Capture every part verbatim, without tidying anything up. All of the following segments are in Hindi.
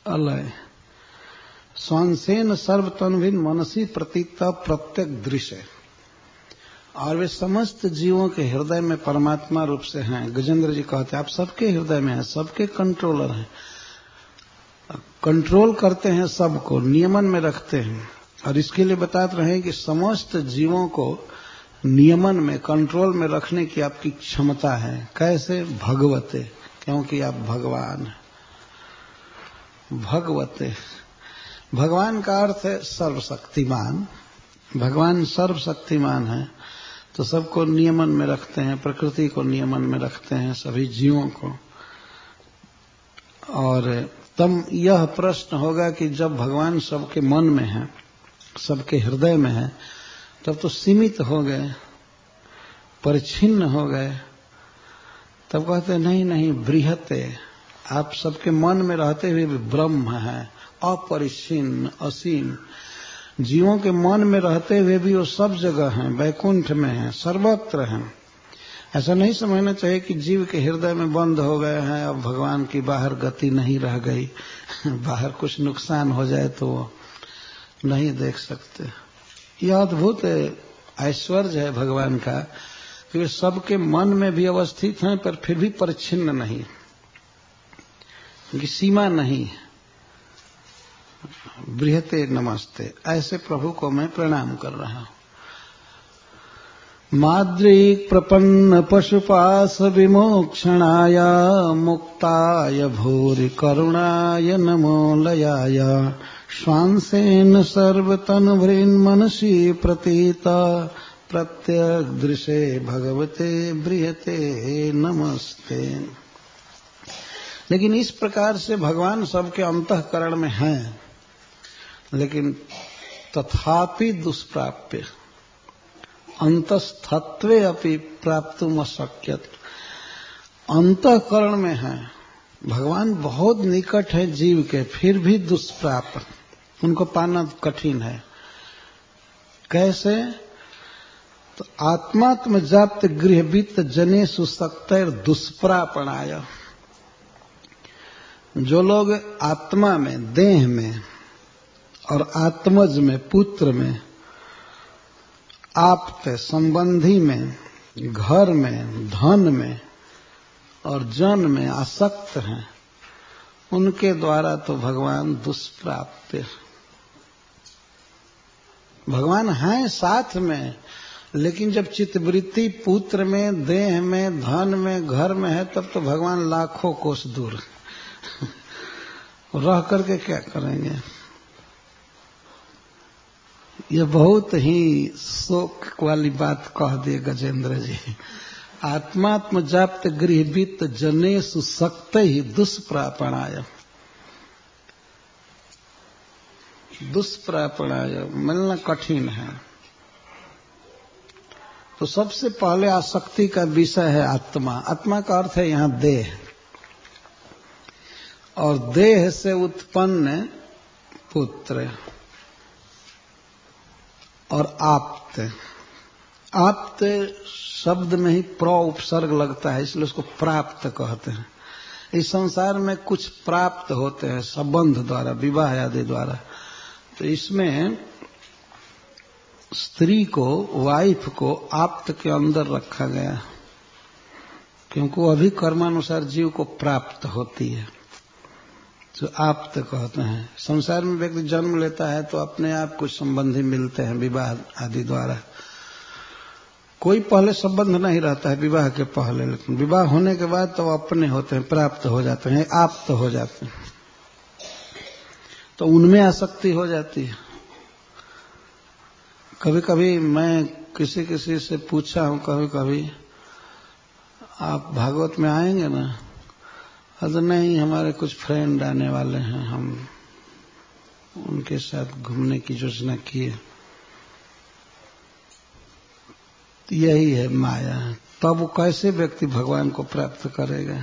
अलय स्वांसेन सर्वतन्विन मनसी प्रतीकता प्रत्यक दृश्य। और वे समस्त जीवों के हृदय में परमात्मा रूप से हैं। गजेंद्र जी कहते हैं आप सबके हृदय में हैं, सबके कंट्रोलर हैं, कंट्रोल करते हैं, सबको नियमन में रखते हैं। और इसके लिए बताते रहे कि समस्त जीवों को नियमन में, कंट्रोल में रखने की आपकी क्षमता है। कैसे? भगवते, क्योंकि आप भगवान हैं। भगवते, भगवान का अर्थ है सर्वशक्तिमान। भगवान सर्वशक्तिमान है तो सबको नियमन में रखते हैं, प्रकृति को नियमन में रखते हैं, सभी जीवों को। और तब यह प्रश्न होगा कि जब भगवान सबके मन में है, सबके हृदय में है, तब तो सीमित हो गए, परिच्छिन्न हो गए। तब कहते नहीं नहीं बृहते, आप सबके मन में रहते हुए भी ब्रह्म है, अपरिच्छिन्न, असीम। जीवों के मन में रहते हुए भी वो सब जगह हैं, वैकुंठ में हैं, सर्वत्र हैं। ऐसा नहीं समझना चाहिए कि जीव के हृदय में बंद हो गए हैं, अब भगवान की बाहर गति नहीं रह गई, बाहर कुछ नुकसान हो जाए तो वो नहीं देख सकते। यह अद्भुत ऐश्वर्य है भगवान का कि वे सबके मन में भी अवस्थित हैं, पर फिर भी परिच्छिन्न नहीं, उनकी सीमा नहीं। बृहते नमस्ते, ऐसे प्रभु को मैं प्रणाम कर रहा हूं। माद्रिक प्रपन्न पशुपास विमोक्षणाय मुक्ताय भूरि करुणाय नमो लयाय श्वांसेन सर्वतनुभृन् मनसि प्रतीता प्रत्यक दृशे भगवते बृहते नमस्ते। लेकिन इस प्रकार से भगवान सबके अंतःकरण में हैं, लेकिन तथापि दुष्प्राप्य, अंतस्थत्वे अपि प्राप्तुम अशक्यत। अंतःकरण में है भगवान, बहुत निकट है जीव के, फिर भी दुष्प्राप्य, उनको पाना कठिन है। कैसे? तो आत्मात्म जाप्त गृहवित्त जनेषु शक्तैर दुष्प्रापणाय। जो लोग आत्मा में, देह में और आत्मज में, पुत्र में, आप्त संबंधी में, घर में, धन में और जन में आसक्त हैं, उनके द्वारा तो भगवान दुष्प्राप्य। भगवान हैं साथ में, लेकिन जब चित्तवृत्ति पुत्र में, देह में, धन में, घर में है, तब तो भगवान लाखों कोस दूर रह करके क्या करेंगे। ये बहुत ही शोक वाली बात कह दिए गजेंद्र जी। आत्मात्म जाप्त गृहवित्त जनेषु शक्त ही दुष्प्रापणाय। दुष्प्रापणाय मिलना कठिन है। तो सबसे पहले आसक्ति का विषय है आत्मा। आत्मा का अर्थ है यहां देह, और देह से उत्पन्न पुत्र और आप्त। आप्त शब्द में ही प्र उपसर्ग लगता है, इसलिए उसको प्राप्त कहते हैं। इस संसार में कुछ प्राप्त होते हैं संबंध द्वारा, विवाह आदि द्वारा। तो इसमें स्त्री को, वाइफ को आप्त के अंदर रखा गया, क्योंकि वो अभी कर्मानुसार जीव को प्राप्त होती है, तो आप्त कहते हैं। संसार में व्यक्ति जन्म लेता है तो अपने आप कुछ संबंधी मिलते हैं विवाह आदि द्वारा। कोई पहले संबंध नहीं रहता है विवाह के पहले, लेकिन विवाह होने के बाद तो अपने होते हैं, प्राप्त हो जाते हैं, आप्त हो जाते हैं, तो उनमें आसक्ति हो जाती है। कभी कभी मैं किसी किसी से पूछा हूं, कभी कभी आप भागवत में आएंगे ना? तो नहीं, हमारे कुछ फ्रेंड आने वाले हैं, हम उनके साथ घूमने की योजना किए। यही है माया। तब वो कैसे व्यक्ति भगवान को प्राप्त करेगा?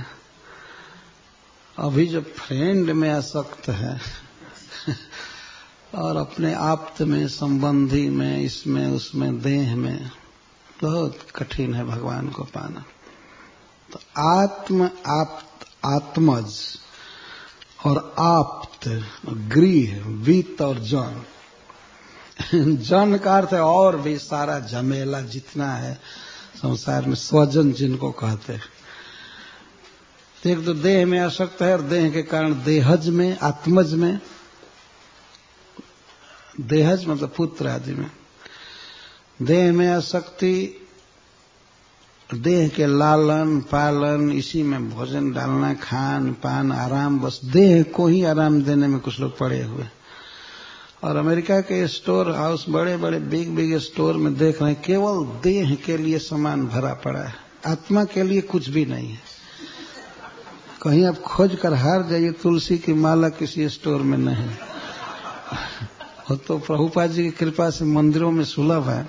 अभी जो फ्रेंड में आसक्त है और अपने आप्त में, संबंधी में, इसमें उसमें, देह में, बहुत कठिन है भगवान को पाना। तो आत्म, आप्त, आत्मज और आप्त, वित्त, गृह, वित्त और जन। जन का अर्थ है और भी सारा झमेला जितना है संसार में, स्वजन जिनको कहते हैं। एक तो देह में आसक्त है और देह के कारण देहज में, आत्मज में, देहज मतलब पुत्र आदि में, देह में आसक्ति, देह के लालन पालन, इसी में भोजन डालना, खान पान, आराम, बस देह को ही आराम देने में कुछ लोग पड़े हुए। और अमेरिका के स्टोर हाउस, बड़े बड़े बिग बिग स्टोर में देख रहे हैं, केवल देह के लिए सामान भरा पड़ा है, आत्मा के लिए कुछ भी नहीं है। कहीं आप खोज कर हार जाइए, तुलसी की माला किसी स्टोर में नहीं। वो तो प्रभुपाद जी की कृपा से मंदिरों में सुलभ है,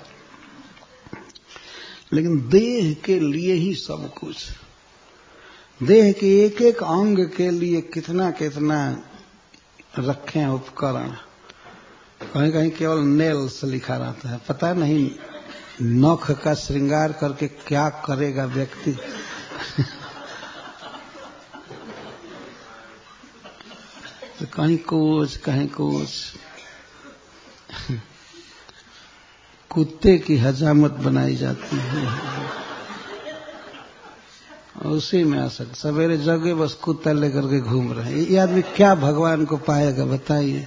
लेकिन देह के लिए ही सब कुछ, देह के एक एक अंग के लिए कितना कितना रखे हैं उपकरण। कहीं कहीं केवल नेल्स लिखा रहता है, पता नहीं नख का श्रृंगार करके क्या करेगा व्यक्ति। तो कहीं कुछ कहीं कुछ, कुत्ते की हजामत बनाई जाती है, उसी में आ सकता। सवेरे जगे बस कुत्ता लेकर के घूम रहे हैं, ये आदमी क्या भगवान को पाएगा बताइए।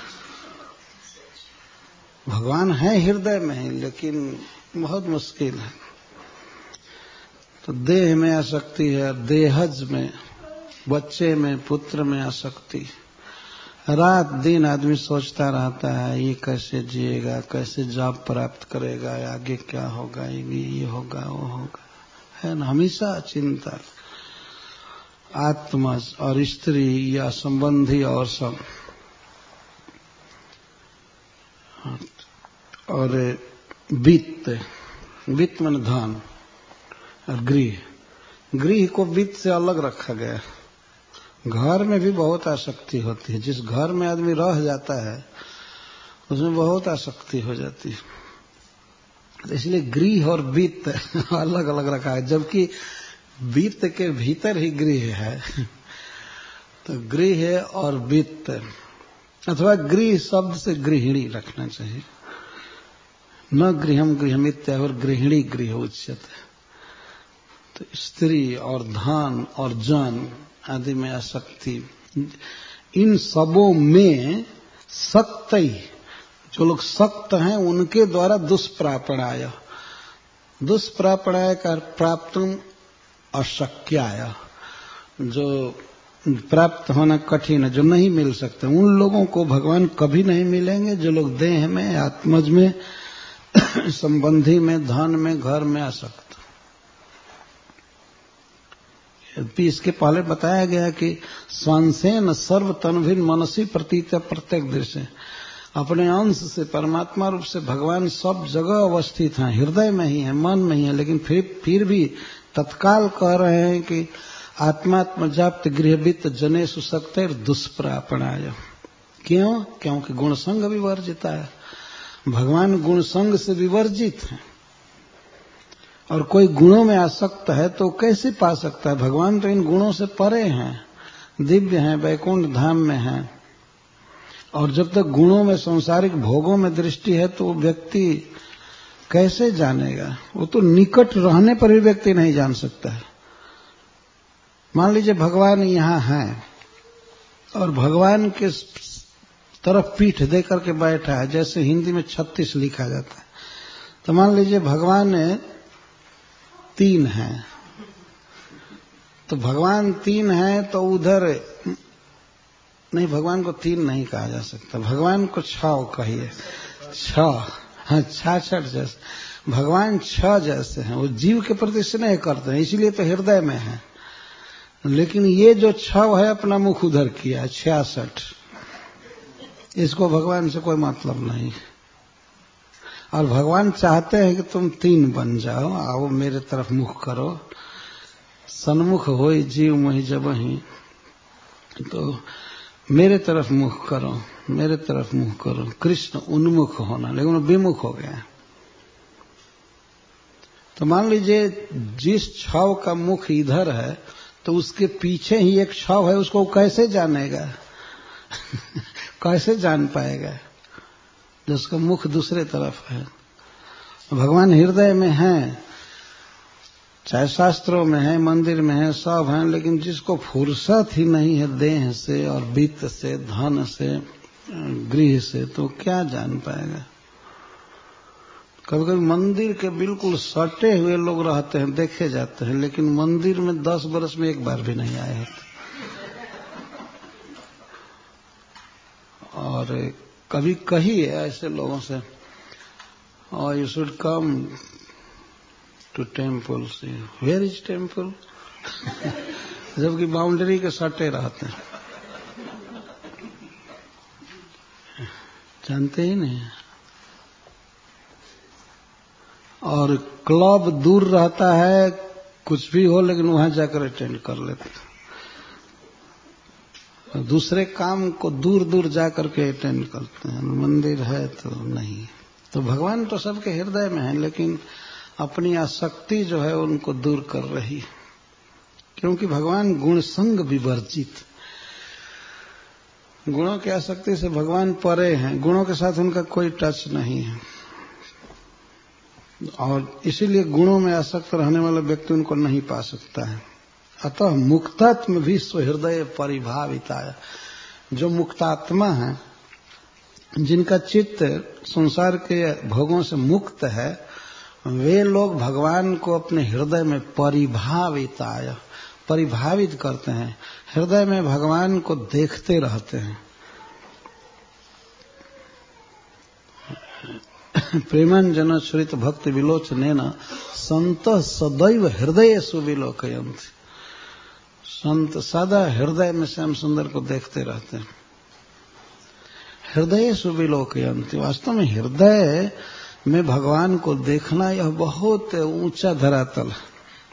भगवान है हृदय में ही, लेकिन बहुत मुश्किल है। तो देह में आसक्ति है, देहज में, बच्चे में, पुत्र में आसक्ति। रात दिन आदमी सोचता रहता है ये कैसे जिएगा, कैसे जॉब प्राप्त करेगा, आगे क्या होगा, ये होगा वो होगा, है ना, हमेशा चिंता। आत्मज और स्त्री या संबंधी और सब, और वित्त, वित्त मन धन, और गृह, गृह को वित्त से अलग रखा गया। घर में भी बहुत आसक्ति होती है, जिस घर में आदमी रह जाता है उसमें बहुत आसक्ति हो जाती है। इसलिए गृह और वित्त अलग अलग रखा है, जबकि वित्त के भीतर ही गृह है। तो गृह और वित्त, अथवा गृह शब्द से गृहिणी रखना चाहिए, न गृहम गृहमित्य और गृहिणी गृह उच्यते। तो स्त्री और धन और जन आदि में आसक्ति, इन सबों में सक्त, जो लोग सक्त हैं उनके द्वारा दुष्प्रापणाय, दुष्प्रापणाय का प्राप्तुम अशक्याय, जो प्राप्त होना कठिन है, जो नहीं मिल सकते, उन लोगों को भगवान कभी नहीं मिलेंगे जो लोग देह में, आत्मज में, संबंधी में, धन में, घर में आसक्त। इसके पहले बताया गया कि स्वांसेन सर्व तनभिन मनसी प्रतीत प्रत्येक दृश्य, अपने अंश से परमात्मा रूप से भगवान सब जगह अवस्थित हैं, हृदय में ही है, मन में ही है, लेकिन फिर फिर भी तत्काल कह रहे हैं कि आत्मात्म जाप्त गृहवित्त जनेषु शक्तिर दुष्प्रापणाय। क्यों? क्योंकि गुण संग विवर्जिता है, भगवान गुण संग से विवर्जित है। और कोई गुणों में आसक्त है तो कैसे पा सकता है? भगवान तो इन गुणों से परे हैं, दिव्य हैं, वैकुंठ धाम में हैं। और जब तक गुणों में, सांसारिक भोगों में दृष्टि है तो व्यक्ति कैसे जानेगा? वो तो निकट रहने पर भी व्यक्ति नहीं जान सकता है। मान लीजिए भगवान यहाँ हैं और भगवान के तरफ पीठ दे करके बैठा है, जैसे हिंदी में छत्तीस लिखा जाता है। तो मान लीजिए भगवान तीन हैं, तो भगवान तीन हैं तो उधर नहीं, भगवान को तीन नहीं कहा जा सकता, भगवान को छह कहिए, छह, हाँ छाछठ जैसे भगवान छह जैसे हैं। वो जीव के प्रति स्नेह करते हैं, इसीलिए तो हृदय में है। लेकिन ये जो छह है अपना मुख उधर किया, छियासठ, इसको भगवान से कोई मतलब नहीं। और भगवान चाहते हैं कि तुम तीन बन जाओ, आओ मेरे तरफ मुख करो, सन्मुख होई जीव मही जब ही, तो मेरे तरफ मुख करो, मेरे तरफ मुख करो। कृष्ण उन्मुख होना, लेकिन विमुख हो गया। तो मान लीजिए जिस छाव का मुख इधर है तो उसके पीछे ही एक छाव है, उसको कैसे जानेगा? कैसे जान पाएगा जिसका मुख दूसरे तरफ है? भगवान हृदय में है, चाहे शास्त्रों में है, मंदिर में है, सब हैं, लेकिन जिसको फुर्सत ही नहीं है देह से और वित्त से, धन से, गृह से, तो क्या जान पाएगा? कभी कभी मंदिर के बिल्कुल सटे हुए लोग रहते हैं, देखे जाते हैं, लेकिन मंदिर में दस बरस में एक बार भी नहीं आए होते। और कभी कही है ऐसे लोगों से, और you should come to temple. Say where is temple? जबकि बाउंड्री के सटे रहते हैं, जानते ही नहीं। और क्लब दूर रहता है, कुछ भी हो, लेकिन वहां जाकर अटेंड कर लेते हैं। दूसरे काम को दूर दूर जाकर के अटेंड करते हैं, मंदिर है तो नहीं। तो भगवान तो सबके हृदय में है, लेकिन अपनी आसक्ति जो है उनको दूर कर रही, क्योंकि भगवान गुण संग विवर्जित, गुणों की आसक्ति से भगवान परे हैं, गुणों के साथ उनका कोई टच नहीं है, और इसीलिए गुणों में आसक्त रहने वाला व्यक्ति उनको नहीं पा सकता है। अतः मुक्तात्म भी स्वहृदय परिभाविताय, जो मुक्तात्मा है, जिनका चित्त संसार के भोगों से मुक्त है, वे लोग भगवान को अपने हृदय में परिभाविताय, परिभावित करते हैं, हृदय में भगवान को देखते रहते हैं। प्रेमांजन श्रित भक्ति विलोचनेन संत सदैव हृदय सुविलोकयन्ति, संत सदा हृदय में श्याम सुंदर को देखते रहते हैं। हृदय सुविलोकयन्ति, वास्तव में हृदय में भगवान को देखना यह बहुत ऊंचा धरातल है।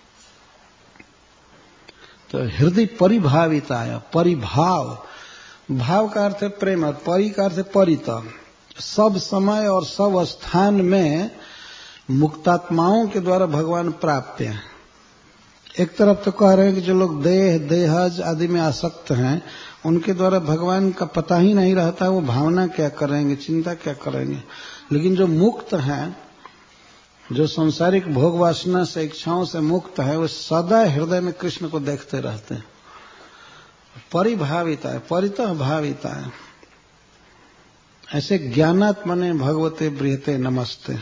तो हृदय परिभाविताय, परिभाव, भाव का अर्थ है प्रेम, और परि का अर्थ है परित, सब समय और सब स्थान में मुक्तात्माओं के द्वारा भगवान प्राप्त हैं। एक तरफ तो कह रहे हैं कि जो लोग देह, देहज आदि में आसक्त हैं, उनके द्वारा भगवान का पता ही नहीं रहता, वो भावना क्या करेंगे, चिंता क्या करेंगे। लेकिन जो मुक्त हैं, जो सांसारिक भोग वासना से, इच्छाओं से मुक्त है, वो सदा हृदय में कृष्ण को देखते रहते हैं। परिभाविता है, परितः भाविता है। ऐसे ज्ञानात्मने भगवते बृहते नमस्ते,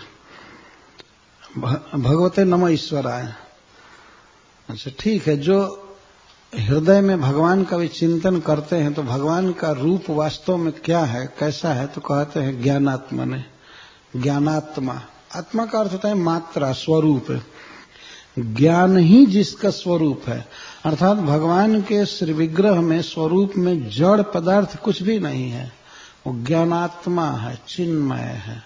भगवते नमः ईश्वराय। अच्छा ठीक है, जो हृदय में भगवान का भी चिंतन करते हैं, तो भगवान का रूप वास्तव में क्या है, कैसा है, तो कहते हैं ज्ञानात्मने, ज्ञानात्मा। आत्मा का अर्थ होता है मात्रा, स्वरूप। ज्ञान ही जिसका स्वरूप है, अर्थात भगवान के श्री विग्रह में, स्वरूप में जड़ पदार्थ कुछ भी नहीं है, वो ज्ञानात्मा है, चिन्मय है।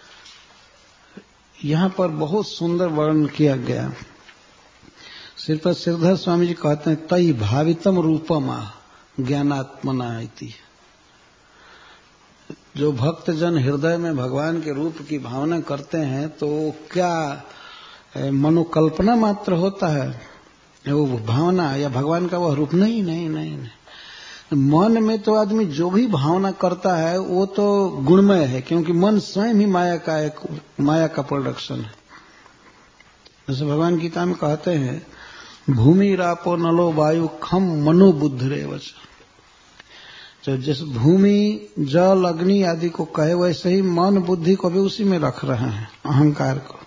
यहां पर बहुत सुंदर वर्णन किया गया। श्रीपद श्रीधर स्वामी जी कहते हैं, तई भावितम रूपमा ज्ञानात्मना इति। जो भक्त जन हृदय में भगवान के रूप की भावना करते हैं, तो क्या मनोकल्पना मात्र होता है, वो भावना या भगवान का वह रूप? नहीं नहीं नहीं नहीं। मन में तो आदमी जो भी भावना करता है वो तो गुणमय है, क्योंकि मन स्वयं ही माया का एक माया का प्रोडक्शन है। जैसे भगवान गीता में कहते हैं, भूमि रापो नलो वायु खम मनो बुद्धिरेवच। तो जैसे भूमि, जल, अग्नि आदि को कहे, वैसे ही मन बुद्धि को भी उसी में रख रहे हैं, अहंकार को।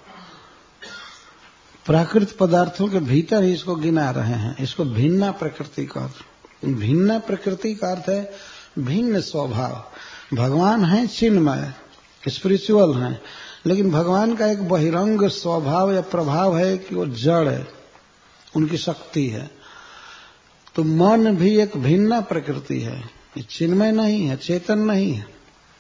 प्राकृत पदार्थों के भीतर ही इसको गिना रहे हैं। इसको भिन्ना प्रकृति का अर्थ, भिन्ना प्रकृति का अर्थ है भिन्न स्वभाव। भगवान है चिन्मय, स्पिरिचुअल हैं, लेकिन भगवान का एक बहिरंग स्वभाव या प्रभाव है कि वो जड़ है, उनकी शक्ति है। तो मन भी एक भिन्ना प्रकृति है, चिन्मय नहीं है, चेतन नहीं है।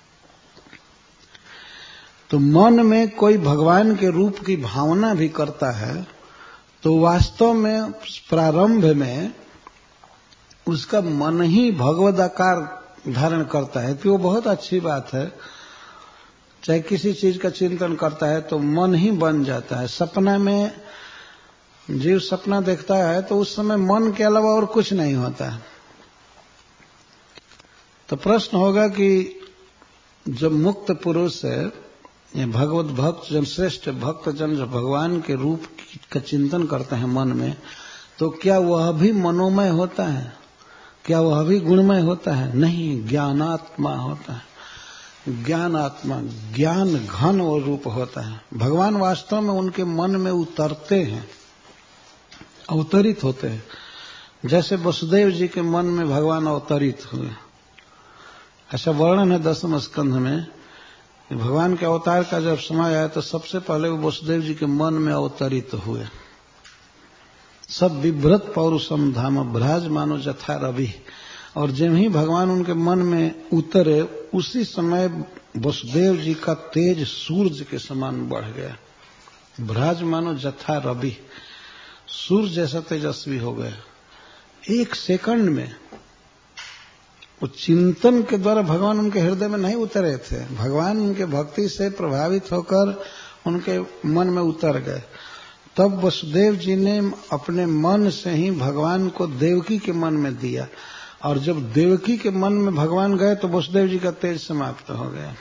तो मन में कोई भगवान के रूप की भावना भी करता है, तो वास्तव में प्रारंभ में उसका मन ही भगवद आकार धारण करता है। तो वो बहुत अच्छी बात है। चाहे किसी चीज का चिंतन करता है तो मन ही बन जाता है। सपना में जीव सपना देखता है तो उस समय मन के अलावा और कुछ नहीं होता है। तो प्रश्न होगा कि जब मुक्त पुरुष है, ये भगवत भक्त जन, श्रेष्ठ भक्त जन जो भगवान के रूप का चिंतन करते हैं मन में, तो क्या वह भी मनोमय होता है? क्या वह भी गुणमय होता है? नहीं, ज्ञानात्मा होता है। ज्ञान आत्मा, ज्ञान घन वो रूप होता है। भगवान वास्तव में उनके मन में उतरते हैं, अवतरित होते हैं। जैसे वसुदेव जी के मन में भगवान अवतरित हुए, ऐसा वर्णन है दसम स्कंध में। भगवान के अवतार का जब समय आया तो सबसे पहले वो वसुदेव जी के मन में अवतरित हुए। सब विभ्रत पौरुषम धाम भ्राज मानो जथा रवि। और जब ही भगवान उनके मन में उतरे, उसी समय वसुदेव जी का तेज सूर्य के समान बढ़ गया। भ्राज मानो जथा रवि, सूर्य जैसा तेजस्वी हो गया एक सेकंड में। वो चिंतन के द्वारा भगवान उनके हृदय में नहीं उतरे थे, भगवान उनके भक्ति से प्रभावित होकर उनके मन में उतर गए। तब वसुदेव जी ने अपने मन से ही भगवान को देवकी के मन में दिया, और जब देवकी के मन में भगवान गए तो वसुदेव जी का तेज समाप्त हो गया।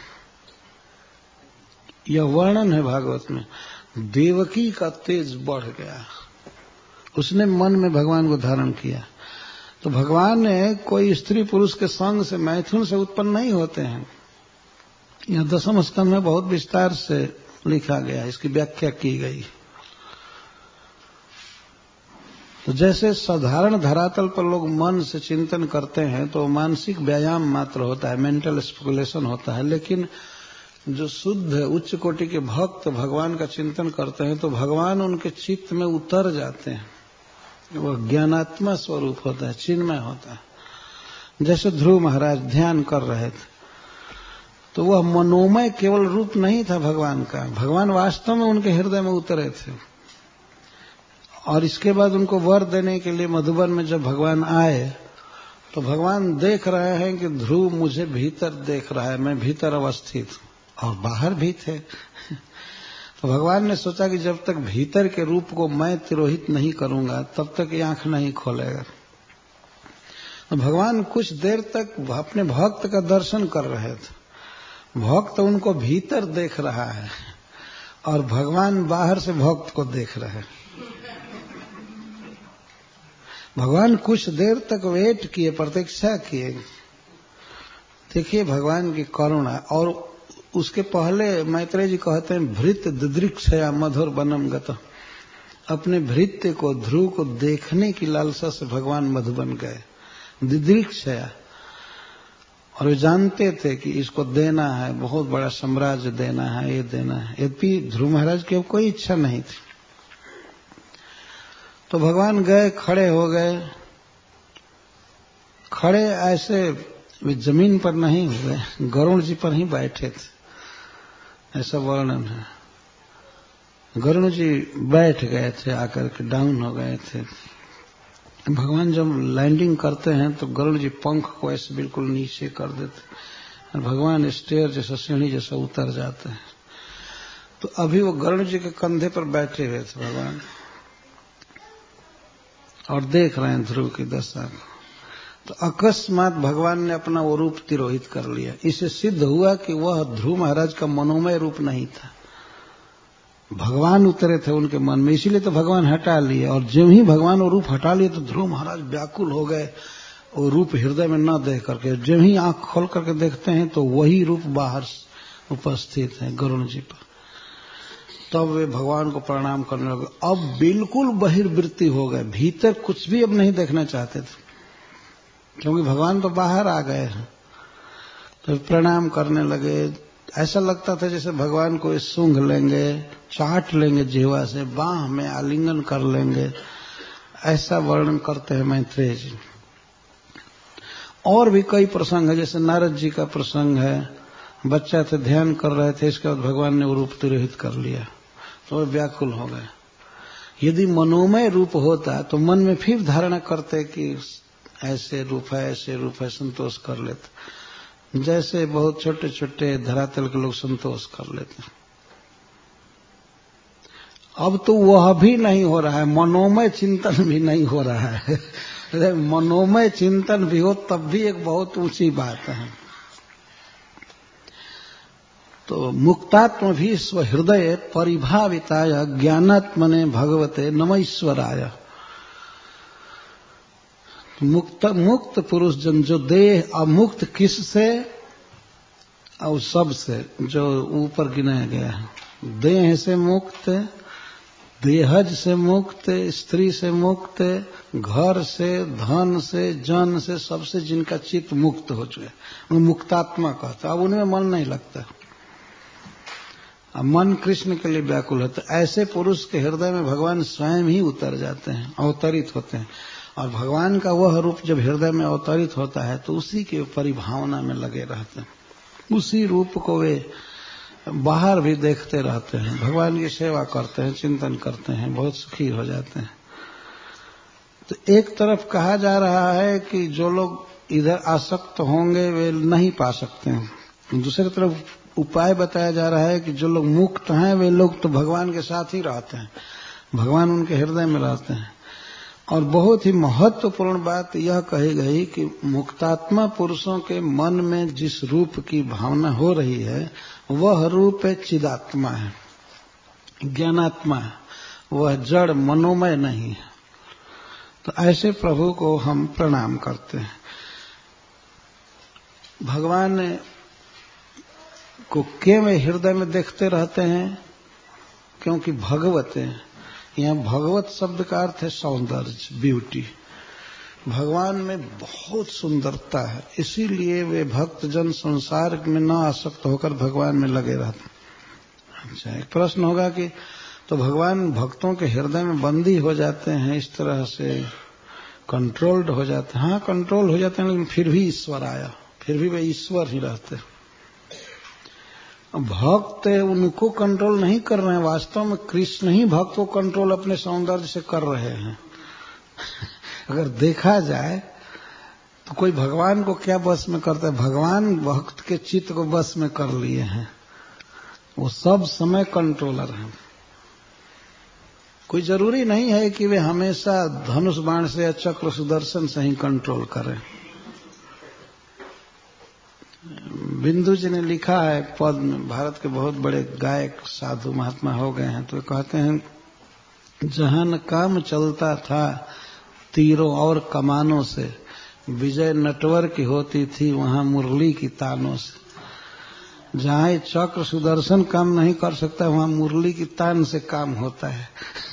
यह वर्णन है भागवत में। देवकी का तेज बढ़ गया, उसने मन में भगवान को धारण किया। तो भगवान ने कोई स्त्री पुरुष के संग से, मैथुन से उत्पन्न नहीं होते हैं। यह दसम स्कंध में बहुत विस्तार से लिखा गया, इसकी व्याख्या की गई। तो जैसे साधारण धरातल पर लोग मन से चिंतन करते हैं तो मानसिक व्यायाम मात्र होता है, मेंटल स्पेकुलेशन होता है। लेकिन जो शुद्ध उच्च कोटि के भक्त भगवान का चिंतन करते हैं तो भगवान उनके चित्त में उतर जाते हैं। वह ज्ञानात्मा स्वरूप होता है, चिन्मय होता है। जैसे ध्रुव महाराज ध्यान कर रहे थे तो वह मनोमय केवल रूप नहीं था भगवान का, भगवान वास्तव में उनके हृदय में उतरे थे। और इसके बाद उनको वर देने के लिए मधुबन में जब भगवान आए तो भगवान देख रहे हैं कि ध्रुव मुझे भीतर देख रहा है, मैं भीतर अवस्थित हूं, और बाहर भी थे। तो भगवान ने सोचा कि जब तक भीतर के रूप को मैं तिरोहित नहीं करूंगा तब तक ये आंख नहीं खोलेगा। तो भगवान कुछ देर तक अपने भक्त का दर्शन कर रहे थे। भक्त उनको भीतर देख रहा है और भगवान बाहर से भक्त को देख रहे हैं। भगवान कुछ देर तक वेट किए, प्रतीक्षा किए। देखिए भगवान की करुणा। और उसके पहले मैत्रेय जी कहते हैं भृत दिदृक्षया मधुर बनम गत। अपने भृत्य को, ध्रुव को देखने की लालसा से भगवान मधुबन गए, दिदृक्षया। और वे जानते थे कि इसको देना है, बहुत बड़ा साम्राज्य देना है, ये देना है। यद्यपि ध्रुव महाराज की अब कोई इच्छा नहीं थी। तो भगवान गए, खड़े हो गए। खड़े ऐसे वे जमीन पर नहीं हुए, गरुड़ जी पर ही बैठे थे, ऐसा वर्णन है। गरुड़ जी बैठ गए थे, आकर के डाउन हो गए थे। भगवान जब लैंडिंग करते हैं तो गरुड़ जी पंख को ऐसे बिल्कुल नीचे कर देते और भगवान स्टेयर जैसा, सीढ़ी जैसा उतर जाते हैं। तो अभी वो गरुड़ जी के कंधे पर बैठे हुए थे भगवान, और देख रहे हैं ध्रुव की दशा को। तो अकस्मात भगवान ने अपना वो रूप तिरोहित कर लिया। इससे सिद्ध हुआ कि वह ध्रुव महाराज का मनोमय रूप नहीं था, भगवान उतरे थे उनके मन में, इसीलिए तो भगवान हटा लिए। और जब ही भगवान वो रूप हटा लिए तो ध्रुव महाराज व्याकुल हो गए, वो रूप हृदय में न देख करके। जब ही आंख खोल करके देखते हैं तो वही रूप बाहर उपस्थित है गरुड़ जी पर। तब वे भगवान को प्रणाम करने लगे। अब बिल्कुल बहिर्वृत्ति हो गए, भीतर कुछ भी अब नहीं देखना चाहते थे, क्योंकि भगवान तो बाहर आ गए हैं। तो प्रणाम करने लगे। ऐसा लगता था जैसे भगवान को सूंघ लेंगे, चाट लेंगे जिह्वा से, बाह में आलिंगन कर लेंगे, ऐसा वर्णन करते हैं मैत्रेय जी। और भी कई प्रसंग है, जैसे नारद जी का प्रसंग है। बच्चा थे, ध्यान कर रहे थे, इसके बाद भगवान ने वो रूप तिरोहित कर लिया तो वे व्याकुल हो गए। यदि मनोमय रूप होता तो मन में फिर धारणा करते कि ऐसे रूप है, ऐसे रूप है, संतोष कर लेते, जैसे बहुत छोटे छोटे धरातल के लोग संतोष कर लेते। अब तो वह भी नहीं हो रहा है, मनोमय चिंतन भी नहीं हो रहा है, मनोमय चिंतन भी हो तब भी एक बहुत ऊंची बात है। तो मुक्तात्म भी स्वहृदय परिभाविताय ज्ञानात्मने भगवते नमईश्वराय। मुक्त मुक्त पुरुष जन जो देह अमुक्त किस से और सब से जो ऊपर गिनाया गया है, देह से मुक्त, देहज से मुक्त, स्त्री से मुक्त, घर से, धन से, जन से, सबसे जिनका चित्त मुक्त हो चुके उन्हें मुक्तात्मा कहता। अब उनमें मन नहीं लगता, अब मन कृष्ण के लिए व्याकुल होता। ऐसे पुरुष के हृदय में भगवान स्वयं ही उतर जाते हैं, अवतरित होते हैं। और भगवान का वह रूप जब हृदय में अवतरित होता है तो उसी के परिभावना में लगे रहते हैं, उसी रूप को वे बाहर भी देखते रहते हैं, भगवान की सेवा करते हैं, चिंतन करते हैं, बहुत सुखी हो जाते हैं। तो एक तरफ कहा जा रहा है कि जो लोग इधर आसक्त होंगे वे नहीं पा सकते हैं, दूसरी तरफ उपाय बताया जा रहा है कि जो लोग मुक्त हैं वे लोग तो भगवान के साथ ही रहते हैं, भगवान उनके हृदय में रहते हैं। और बहुत ही महत्वपूर्ण बात यह कही गई कि मुक्तात्मा पुरुषों के मन में जिस रूप की भावना हो रही है वह रूप चिदात्मा है, ज्ञानात्मा है, वह जड़ मनोमय नहीं है। तो ऐसे प्रभु को हम प्रणाम करते हैं। भगवान को केवल हृदय में देखते रहते हैं क्योंकि भगवत है। यहाँ भगवत शब्द का अर्थ है सौंदर्य, ब्यूटी। भगवान में बहुत सुंदरता है, इसीलिए वे भक्त जन संसार में न आसक्त होकर भगवान में लगे रहते हैं। अच्छा, एक प्रश्न होगा कि तो भगवान भक्तों के हृदय में बंदी हो जाते हैं, इस तरह से कंट्रोल्ड हो जाते हैं। हाँ, कंट्रोल हो जाते हैं, लेकिन फिर भी ईश्वर आया, फिर भी वे ईश्वर ही रहते हैं। भक्त उनको कंट्रोल नहीं कर रहे हैं, वास्तव में कृष्ण ही भक्त को कंट्रोल अपने सौंदर्य से कर रहे हैं। अगर देखा जाए तो कोई भगवान को क्या बस में करता है, भगवान भक्त के चित्त को बस में कर लिए हैं, वो सब समय कंट्रोलर हैं। कोई जरूरी नहीं है कि वे हमेशा धनुष बाण से या चक्र सुदर्शन से ही कंट्रोल करें। बिंदु जी ने लिखा है पद में, भारत के बहुत बड़े गायक साधु महात्मा हो गए हैं, तो कहते हैं जहां न काम चलता था तीरों और कमानों से, विजय नटवर की होती थी वहां मुरली की तानों से। जहां चक्र सुदर्शन काम नहीं कर सकता वहां मुरली की तान से काम होता है।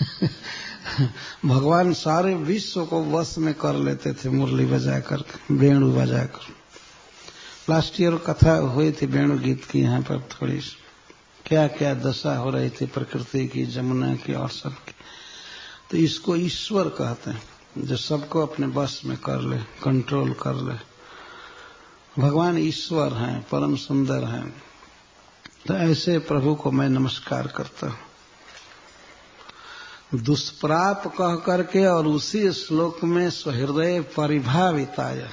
भगवान सारे विश्व को वश में कर लेते थे मुरली बजाकर, वेणु बजाकर। लास्ट ईयर कथा हुई थी वेणु गीत की, यहाँ पर थोड़ी क्या क्या दशा हो रही थी प्रकृति की, जमुना की और सबकी। तो इसको ईश्वर कहते हैं, जो सबको अपने बस में कर ले, कंट्रोल कर ले। भगवान ईश्वर हैं, परम सुंदर हैं। तो ऐसे प्रभु को मैं नमस्कार करता हूं। दुष्प्राप कह करके और उसी श्लोक में स्वहृदय परिभाविताय,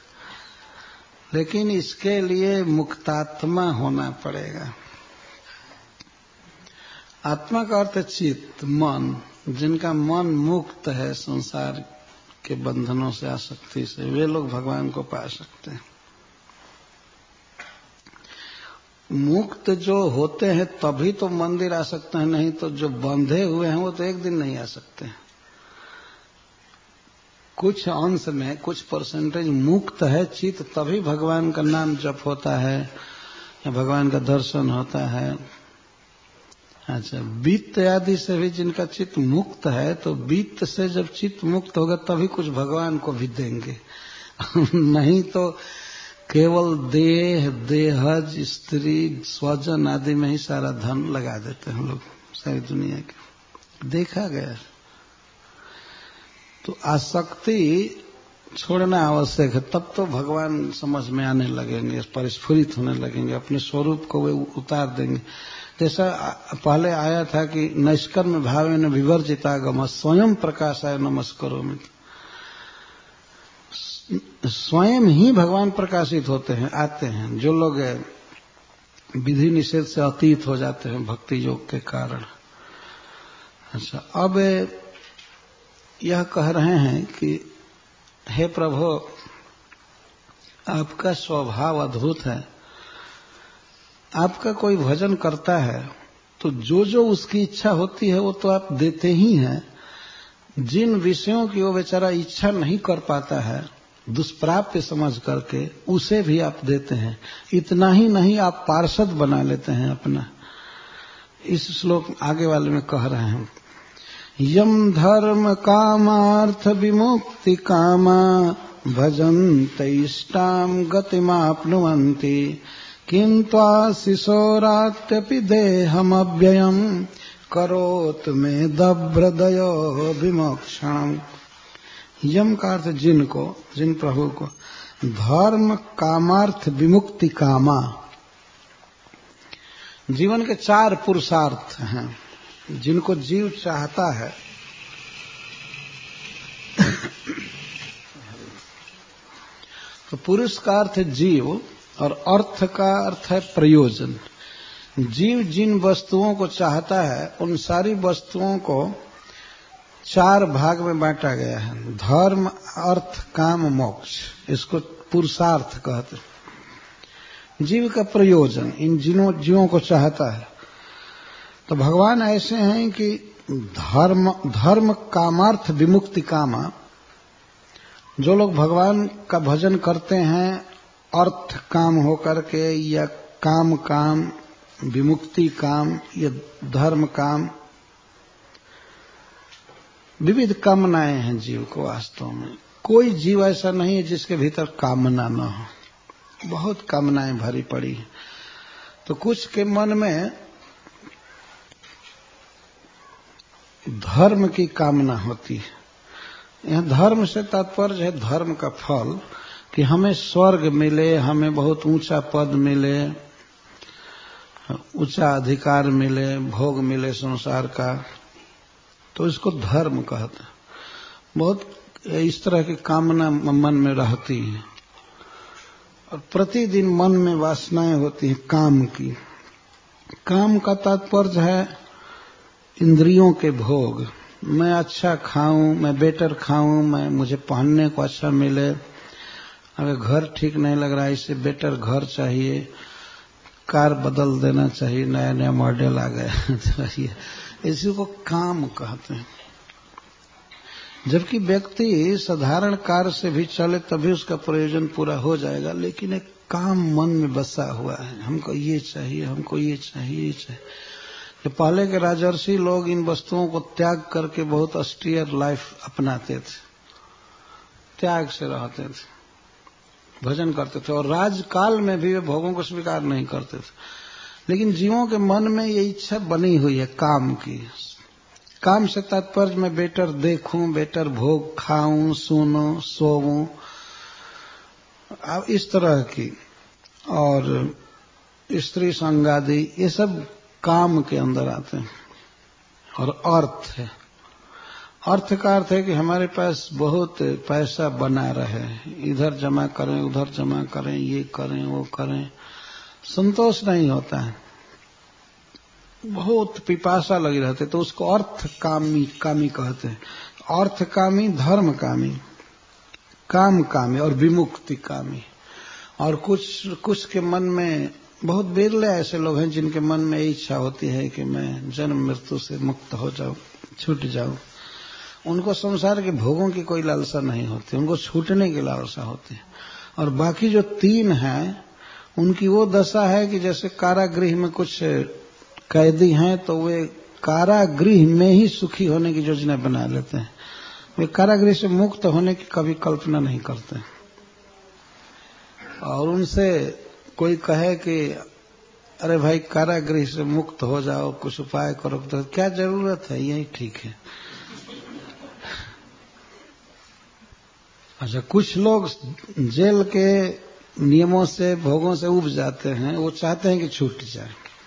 लेकिन इसके लिए मुक्तात्मा होना पड़ेगा। आत्मा का अर्थ चित्त, मन, जिनका मन मुक्त है संसार के बंधनों से, आसक्ति से, वे लोग भगवान को पा सकते हैं। मुक्त जो होते हैं तभी तो मंदिर आ सकते हैं, नहीं तो जो बंधे हुए हैं वो तो एक दिन नहीं आ सकते हैं। कुछ अंश में कुछ परसेंटेज मुक्त है चित्त, तभी भगवान का नाम जप होता है या भगवान का दर्शन होता है। अच्छा, वित्त आदि से भी जिनका चित्त मुक्त है, तो वित्त से जब चित्त मुक्त होगा तभी कुछ भगवान को भी देंगे। नहीं तो केवल देह, देहज, स्त्री, स्वजन आदि में ही सारा धन लगा देते हैं लोग, सारी दुनिया के, देखा गया। तो आसक्ति छोड़ना आवश्यक है, तब तो भगवान समझ में आने लगेंगे, परिस्फुरित होने लगेंगे, अपने स्वरूप को वे उतार देंगे। जैसा पहले आया था कि नैष्कर्म भावेन विवर्जितागम स्वयं प्रकाशाय नमस्करोमि, स्वयं ही भगवान प्रकाशित होते हैं, आते हैं। जो लोग विधि निषेध से अतीत हो जाते हैं भक्ति योग के कारण। अच्छा, अब यह कह रहे हैं कि हे प्रभु, आपका स्वभाव अद्भुत है। आपका कोई भजन करता है तो जो जो उसकी इच्छा होती है वो तो आप देते ही हैं। जिन विषयों की वो बेचारा इच्छा नहीं कर पाता है, दुष्प्राप्य समझ करके, उसे भी आप देते हैं। इतना ही नहीं, आप पार्षद बना लेते हैं अपना। इस श्लोक आगे वाले में कह रहे हैं, यम धर्म कामार्थ विमुक्ति कामा भजन्त इष्टाम गतिमाप्नुवन्ति किंत्वाशिशोरात्यपि देहमव्ययम् करोत में दभ्रदयो विमोक्षणम्। यम का अर्थ जिनको, जिन प्रभु को, धर्म कामार्थ विमुक्ति कामा, जीवन के चार पुरुषार्थ हैं जिनको जीव चाहता है। तो पुरुष का अर्थ है जीव और अर्थ का अर्थ है प्रयोजन। जीव जिन वस्तुओं को चाहता है उन सारी वस्तुओं को चार भाग में बांटा गया है, धर्म, अर्थ, काम, मोक्ष। इसको पुरुषार्थ कहते हैं। जीव का प्रयोजन इन जिनों जीवों को चाहता है। तो भगवान ऐसे हैं कि धर्म धर्म कामार्थ विमुक्ति कामा, जो लोग भगवान का भजन करते हैं अर्थ काम होकर के, या काम काम विमुक्ति काम, या धर्म काम, विविध कामनाएं हैं जीव को। वास्तव में कोई जीव ऐसा नहीं है जिसके भीतर कामना न हो। बहुत कामनाएं भरी पड़ी हैं। तो कुछ के मन में धर्म की कामना होती है। यह धर्म से तात्पर्य है धर्म का फल, कि हमें स्वर्ग मिले, हमें बहुत ऊंचा पद मिले, ऊंचा अधिकार मिले, भोग मिले संसार का, तो इसको धर्म कहते हैं। बहुत इस तरह की कामना मन में रहती है और प्रतिदिन मन में वासनाएं होती हैं काम की। काम का तात्पर्य है इंद्रियों के भोग। मैं अच्छा खाऊं, मैं बेटर खाऊं, मैं मुझे पहनने को अच्छा मिले, अगर घर ठीक नहीं लग रहा है इससे बेटर घर चाहिए, कार बदल देना चाहिए, नया नया मॉडल आ गया चाहिए। इसी को काम कहते हैं। जबकि व्यक्ति साधारण कार से भी चले तभी उसका प्रयोजन पूरा हो जाएगा, लेकिन एक काम मन में बसा हुआ है, हमको ये चाहिए, हमको ये चाहिए, ये चाहिए। तो पहले के राजर्षि लोग इन वस्तुओं को त्याग करके बहुत austere लाइफ अपनाते थे, त्याग से रहते थे, भजन करते थे, और राजकाल में भी वे भोगों को स्वीकार नहीं करते थे। लेकिन जीवों के मन में ये इच्छा बनी हुई है काम की। काम से तात्पर्य मैं बेटर देखूं, बेटर भोग खाऊं, सुनूं, सोऊं, अब इस तरह की, और स्त्री संग आदि, ये सब काम के अंदर आते हैं। और अर्थ है, अर्थ का अर्थ है कि हमारे पास बहुत पैसा बना रहे, इधर जमा करें, उधर जमा करें, ये करें, वो करें, संतोष नहीं होता है, बहुत पिपासा लगी रहते, तो उसको अर्थ कामी कामी कहते हैं। अर्थ कामी, धर्म कामी, काम कामी और विमुक्ति कामी। और कुछ कुछ के मन में, बहुत बिरले ऐसे लोग हैं जिनके मन में इच्छा होती है कि मैं जन्म मृत्यु से मुक्त हो जाऊं, छूट जाऊं। उनको संसार के भोगों की कोई लालसा नहीं होती, उनको छूटने की लालसा होती है। और बाकी जो तीन हैं उनकी वो दशा है कि जैसे कारागृह में कुछ कैदी हैं तो वे कारागृह में ही सुखी होने की योजना बना लेते हैं, वे कारागृह से मुक्त होने की कभी कल्पना नहीं करते। और उनसे कोई कहे कि अरे भाई कारागृह से मुक्त हो जाओ, कुछ उपाय करो, तो क्या जरूरत है, यही ठीक है। अच्छा, कुछ लोग जेल के नियमों से, भोगों से उब जाते हैं, वो चाहते हैं कि छूट जाए,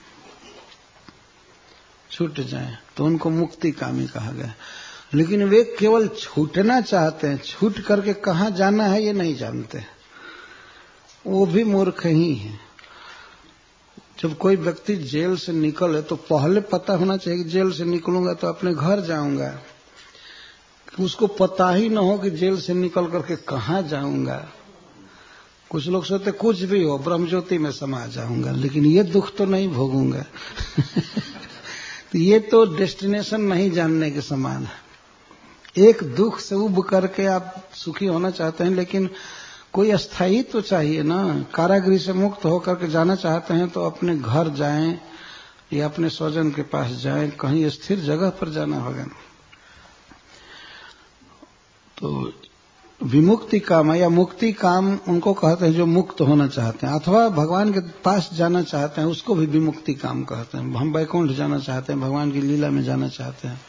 छूट जाए, तो उनको मुक्ति कामी कहा गया। लेकिन वे केवल छूटना चाहते हैं, छूट करके कहाँ जाना है ये नहीं जानते, वो भी मूर्ख ही है। जब कोई व्यक्ति जेल से निकले तो पहले पता होना चाहिए कि जेल से निकलूंगा तो अपने घर जाऊंगा, उसको पता ही न हो कि जेल से निकल करके कहाँ जाऊंगा। कुछ लोग सोचते कुछ भी हो ब्रह्मज्योति में समा जाऊंगा, लेकिन ये दुख तो नहीं भोगूंगा। तो ये तो डेस्टिनेशन नहीं जानने के समान है। एक दुख से उब करके आप सुखी होना चाहते हैं, लेकिन कोई अस्थायी तो चाहिए ना। कारागृह से मुक्त होकर के जाना चाहते हैं तो अपने घर जाएं या अपने स्वजन के पास जाएं, कहीं स्थिर जगह पर जाना होगा। तो विमुक्ति काम या मुक्ति काम उनको कहते हैं जो मुक्त होना चाहते हैं, अथवा भगवान के पास जाना चाहते हैं उसको भी विमुक्ति काम कहते हैं। हम वैकुंठ जाना चाहते हैं, भगवान की लीला में जाना चाहते हैं।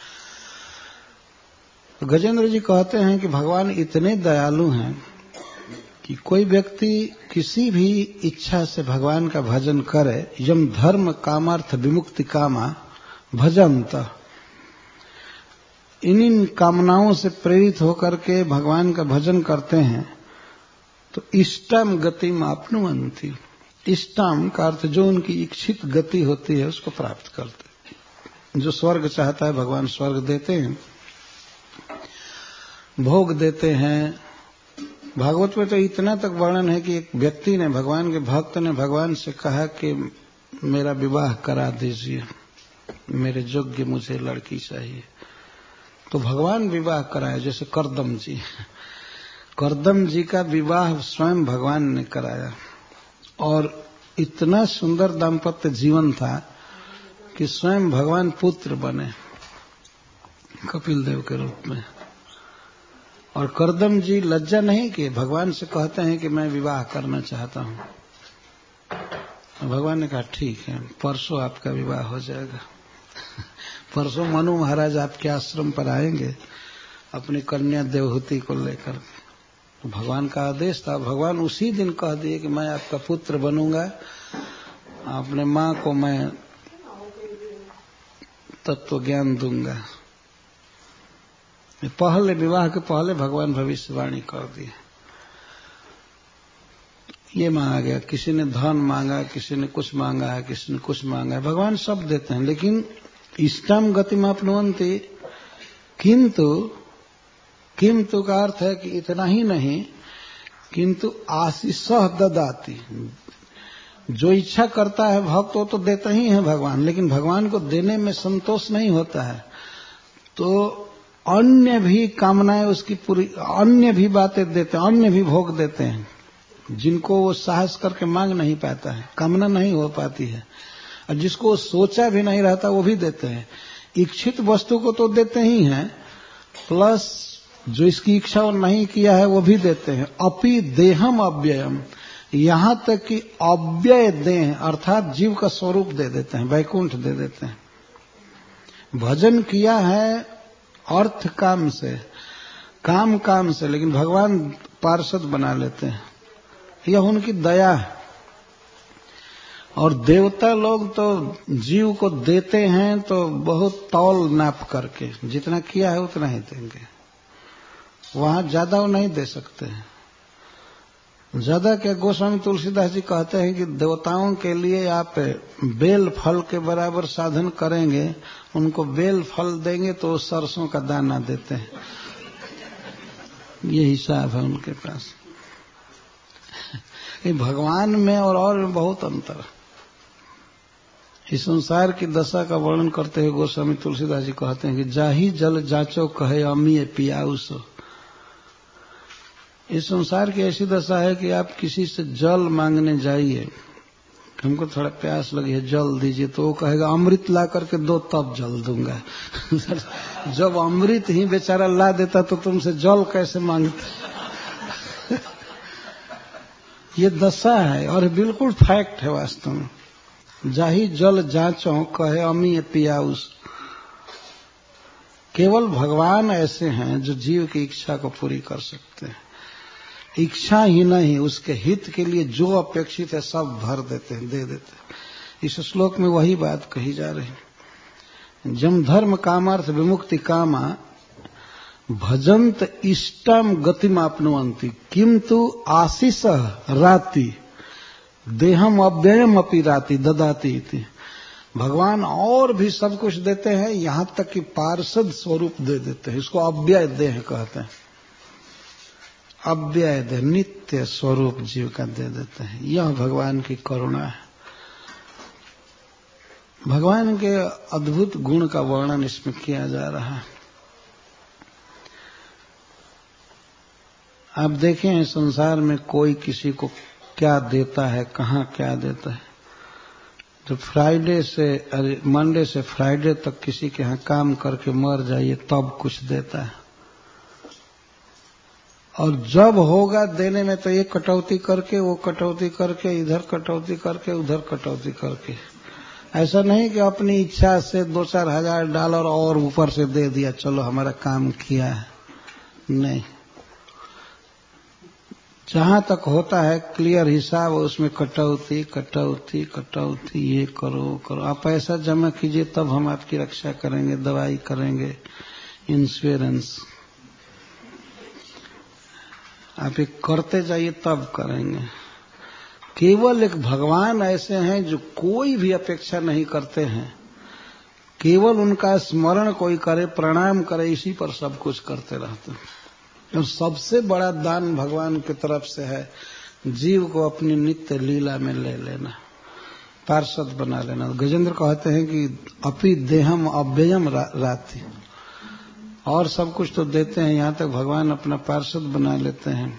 तो गजेंद्र जी कहते हैं कि भगवान इतने दयालु हैं कि कोई व्यक्ति किसी भी इच्छा से भगवान का भजन करे, यम धर्म कामार्थ विमुक्ति कामा भजंत, इन इन कामनाओं से प्रेरित होकर के भगवान का भजन करते हैं तो इष्टम गति मापनुवंती। इष्टम का अर्थ जो उनकी इच्छित गति होती है उसको प्राप्त करते हैं। जो स्वर्ग चाहता है भगवान स्वर्ग देते हैं, भोग देते हैं। भागवत में तो इतना तक वर्णन है कि एक व्यक्ति ने, भगवान के भक्त ने भगवान से कहा कि मेरा विवाह करा दीजिए, मेरे योग्य मुझे लड़की चाहिए। तो भगवान विवाह कराया। जैसे करदम जी, करदम जी का विवाह स्वयं भगवान ने कराया और इतना सुंदर दाम्पत्य जीवन था कि स्वयं भगवान पुत्र बने कपिल देव के रूप में। और करदम जी लज्जा नहीं किए, भगवान से कहते हैं कि मैं विवाह करना चाहता हूं। भगवान ने कहा ठीक है, परसों आपका विवाह हो जाएगा। परसों मनु महाराज आपके आश्रम पर आएंगे अपनी कन्या देवहूति को लेकर। तो भगवान का आदेश था, भगवान उसी दिन कह दिए कि मैं आपका पुत्र बनूंगा, अपने मां को मैं तत्व ज्ञान दूंगा। पहले विवाह के पहले भगवान भविष्यवाणी कर दी। ये मांगा गया, किसी ने धन मांगा, किसी ने कुछ मांगा है, किसी ने कुछ मांगा है। भगवान सब देते हैं, लेकिन इष्टम गतिमाप्नुवन्ति, किंतु किंतु का अर्थ है कि इतना ही नहीं, किंतु आशीषः ददाति। जो इच्छा करता है भक्त वो तो देता ही है भगवान, लेकिन भगवान को देने में संतोष नहीं होता है, तो अन्य भी कामनाएं उसकी पूरी, अन्य भी बातें देते हैं, अन्य भी भोग देते हैं जिनको वो साहस करके मांग नहीं पाता है, कामना नहीं हो पाती है, और जिसको सोचा भी नहीं रहता वो भी देते हैं। इच्छित वस्तु को तो देते ही हैं, प्लस जो इसकी इच्छा और नहीं किया है वो भी देते हैं। अपि देहम अव्ययम, यहां तक कि अव्यय देह अर्थात जीव का स्वरूप दे देते हैं, वैकुंठ दे देते हैं। भजन किया है अर्थ काम से, काम काम से, लेकिन भगवान पार्षद बना लेते हैं, यह उनकी दया है। और देवता लोग तो जीव को देते हैं तो बहुत तौल नाप करके, जितना किया है उतना ही देंगे, वहां ज्यादा वो नहीं दे सकते हैं। ज्यादा क्या, गोस्वामी तुलसीदास जी कहते हैं कि देवताओं के लिए आप बेल फल के बराबर साधन करेंगे, उनको बेल फल देंगे तो वो सरसों का दाना देते हैं। ये हिसाब है उनके पास। ये भगवान में और और में बहुत अंतर। इस संसार की दशा का वर्णन करते हुए गोस्वामी तुलसीदास जी कहते हैं कि जाही जल जाचो कहे अमीय पियाउसो। इस संसार की ऐसी दशा है कि आप किसी से जल मांगने जाइए, हमको थोड़ा प्यास लगी है जल दीजिए, तो वो कहेगा अमृत ला करके दो तब जल दूंगा। जब अमृत ही बेचारा ला देता तो तुमसे जल कैसे मांगता। ये दशा है और बिल्कुल फैक्ट है वास्तव में। जाही जल जांचो कहे अमी पियाउस। केवल भगवान ऐसे हैं जो जीव की इच्छा को पूरी कर सकते हैं। इच्छा ही नहीं, उसके हित के लिए जो अपेक्षित है सब भर देते हैं, दे देते हैं। इस श्लोक में वही बात कही जा रही है। जम धर्म कामार्थ विमुक्ति कामा भजंत इष्टम गतिमाप्नुवन्ति किंतु आशीष राति देहम अव्ययम अपि राति ददाति इति। भगवान और भी सब कुछ देते हैं, यहां तक कि पार्षद स्वरूप दे देते हैं। इसको अव्यय देह कहते हैं। अव्यय देह, नित्य स्वरूप जीव का दे देते हैं। यह भगवान की करुणा है। भगवान के अद्भुत गुण का वर्णन इसमें किया जा रहा है। आप देखें संसार में कोई किसी को क्या देता है, कहाँ क्या देता है। तो फ्राइडे से अरे मंडे से फ्राइडे तक किसी के यहाँ काम करके मर जाइए तब कुछ देता है, और जब होगा देने में तो ये कटौती करके वो कटौती करके इधर कटौती करके उधर कटौती करके। ऐसा नहीं कि अपनी इच्छा से दो चार हजार डॉलर और ऊपर से दे दिया, चलो हमारा काम किया है। नहीं, जहां तक होता है क्लियर हिसाब, उसमें कटौती कटौती कटौती, ये करो करो। आप पैसा जमा कीजिए तब हम आपकी रक्षा करेंगे, दवाई करेंगे, इंश्योरेंस। आप एक करते जाइए तब करेंगे। केवल एक भगवान ऐसे हैं जो कोई भी अपेक्षा नहीं करते हैं, केवल उनका स्मरण कोई करे, प्रणाम करे, इसी पर सब कुछ करते रहते हैं। और सबसे बड़ा दान भगवान की तरफ से है जीव को अपनी नित्य लीला में ले लेना, पार्षद बना लेना। गजेंद्र कहते हैं कि अपि देहम अव्ययम राति, और सब कुछ तो देते हैं, यहां तक भगवान अपना पार्षद बना लेते हैं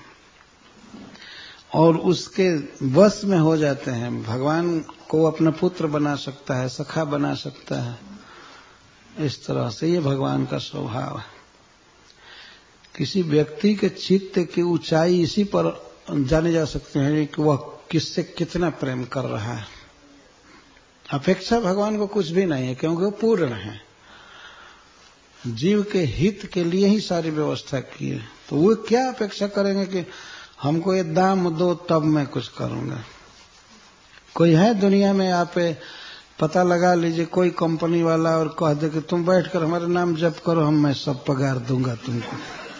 और उसके वश में हो जाते हैं। भगवान को अपना पुत्र बना सकता है, सखा बना सकता है। इस तरह से ये भगवान का स्वभाव है। किसी व्यक्ति के चित्त की ऊंचाई इसी पर जाने जा सकते हैं कि वह किससे कितना प्रेम कर रहा है। अपेक्षा भगवान को कुछ भी नहीं है, क्योंकि वो पूर्ण है। जीव के हित के लिए ही सारी व्यवस्था की है, तो वो क्या अपेक्षा करेंगे कि हमको ये दाम दो तब मैं कुछ करूंगा। कोई है दुनिया में, आप पता लगा लीजिए कोई कंपनी वाला और कह दे कि तुम बैठकर हमारे नाम जप करो, हम मैं सब पगार दूंगा तुमको,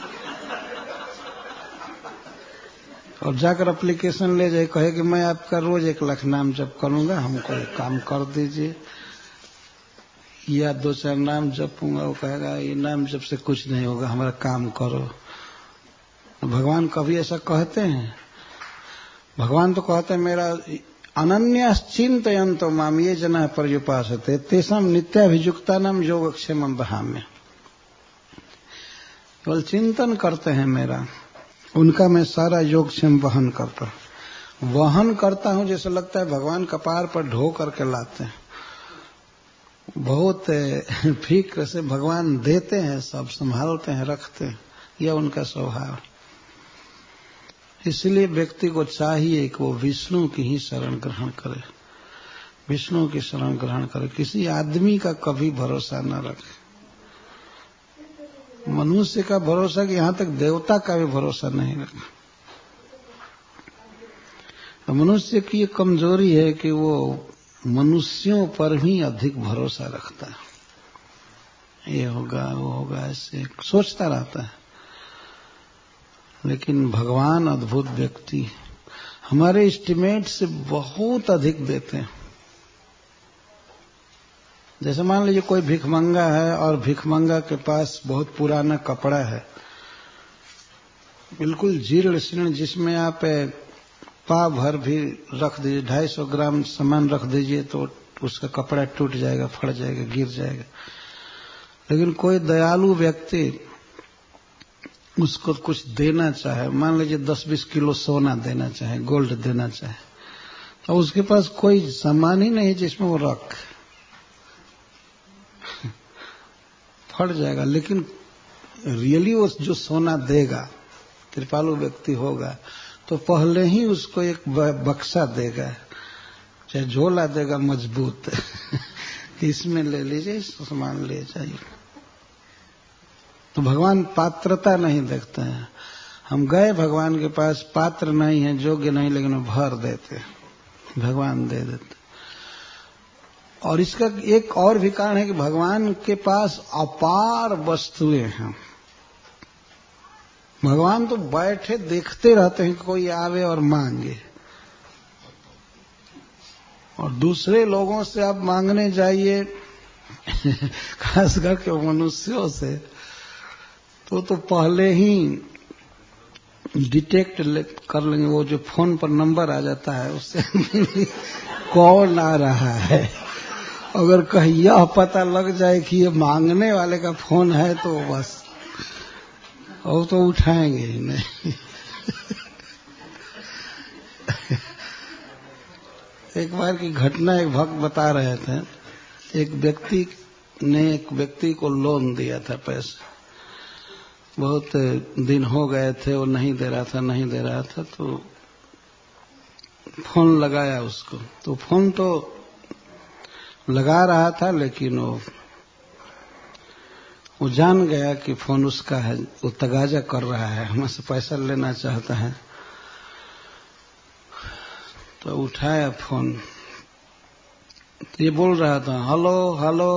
और जाकर एप्लीकेशन ले जाए, कहे कि मैं आपका रोज एक लाख नाम जप करूंगा, हमको एक काम कर दीजिए, या दो चार नाम जपूंगा। वो कहेगा ये नाम जप से कुछ नहीं होगा, हमारा काम करो। भगवान कभी ऐसा कहते हैं? भगवान तो कहते हैं मेरा अनन्यश्चिन्तयन्तो माम ये जना पर्युपासते तेषां नित्याभियुक्तानां योगक्षेमं वहाम्य। केवल चिंतन करते हैं मेरा, उनका मैं सारा योगक्षेम वहन करता वहन करता हूं। जैसे लगता है भगवान कपार पर ढो करके लाते हैं। बहुत फिक्र से भगवान देते हैं, सब संभालते हैं, रखते हैं। यह उनका स्वभाव। इसलिए व्यक्ति को चाहिए कि वो विष्णु की ही शरण ग्रहण करे, विष्णु की शरण ग्रहण करे, किसी आदमी का कभी भरोसा न रखे। मनुष्य का भरोसा कि यहां तक देवता का भी भरोसा नहीं रखे। तो मनुष्य की ये कमजोरी है कि वो मनुष्यों पर ही अधिक भरोसा रखता है। ये होगा वो होगा ऐसे सोचता रहता है। लेकिन भगवान अद्भुत व्यक्ति, हमारे एस्टिमेट से बहुत अधिक देते हैं। जैसे मान लीजिए कोई भिखमंगा है और भिखमंगा के पास बहुत पुराना कपड़ा है, बिल्कुल जीर्ण शीर्ण, जिसमें आप पाव भर भी रख दीजिए, ढाई सौ ग्राम सामान रख दीजिए तो उसका कपड़ा टूट जाएगा, फट जाएगा, गिर जाएगा। लेकिन कोई दयालु व्यक्ति उसको कुछ देना चाहे, मान लीजिए दस बीस किलो सोना देना चाहे, गोल्ड देना चाहे, तो उसके पास कोई सामान ही नहीं जिसमें वो रख, फट जाएगा। लेकिन रियली वो जो सोना देगा, कृपालु व्यक्ति होगा, तो पहले ही उसको एक बक्सा देगा, चाहे झोला देगा मजबूत इसमें ले लीजिए, सामान ले जाइए। तो भगवान पात्रता नहीं देखते हैं। हम गए भगवान के पास, पात्र नहीं है, योग्य नहीं, लेकिन वो भर देते, भगवान दे देते। और इसका एक और भी कारण है कि भगवान के पास अपार वस्तुएं हैं। भगवान तो बैठे देखते रहते हैं कि कोई आवे और मांगे। और दूसरे लोगों से आप मांगने जाइए, खास करके मनुष्यों से, तो तो पहले ही डिटेक्ट कर लेंगे। वो जो फोन पर नंबर आ जाता है उससे कौन आ रहा है। अगर कहीं यह पता लग जाए कि ये मांगने वाले का फोन है तो बस वो तो उठाएंगे ही नहीं। एक बार की घटना एक भक्त बता रहे थे। एक व्यक्ति ने एक व्यक्ति को लोन दिया था पैसे, बहुत दिन हो गए थे, वो नहीं दे रहा था नहीं दे रहा था तो फोन लगाया उसको। तो फोन तो लगा रहा था लेकिन वो वो जान गया कि फोन उसका है, वो तगाजा कर रहा है, हमसे पैसा लेना चाहता है। तो उठाया फोन, तो ये बोल रहा था हेलो हेलो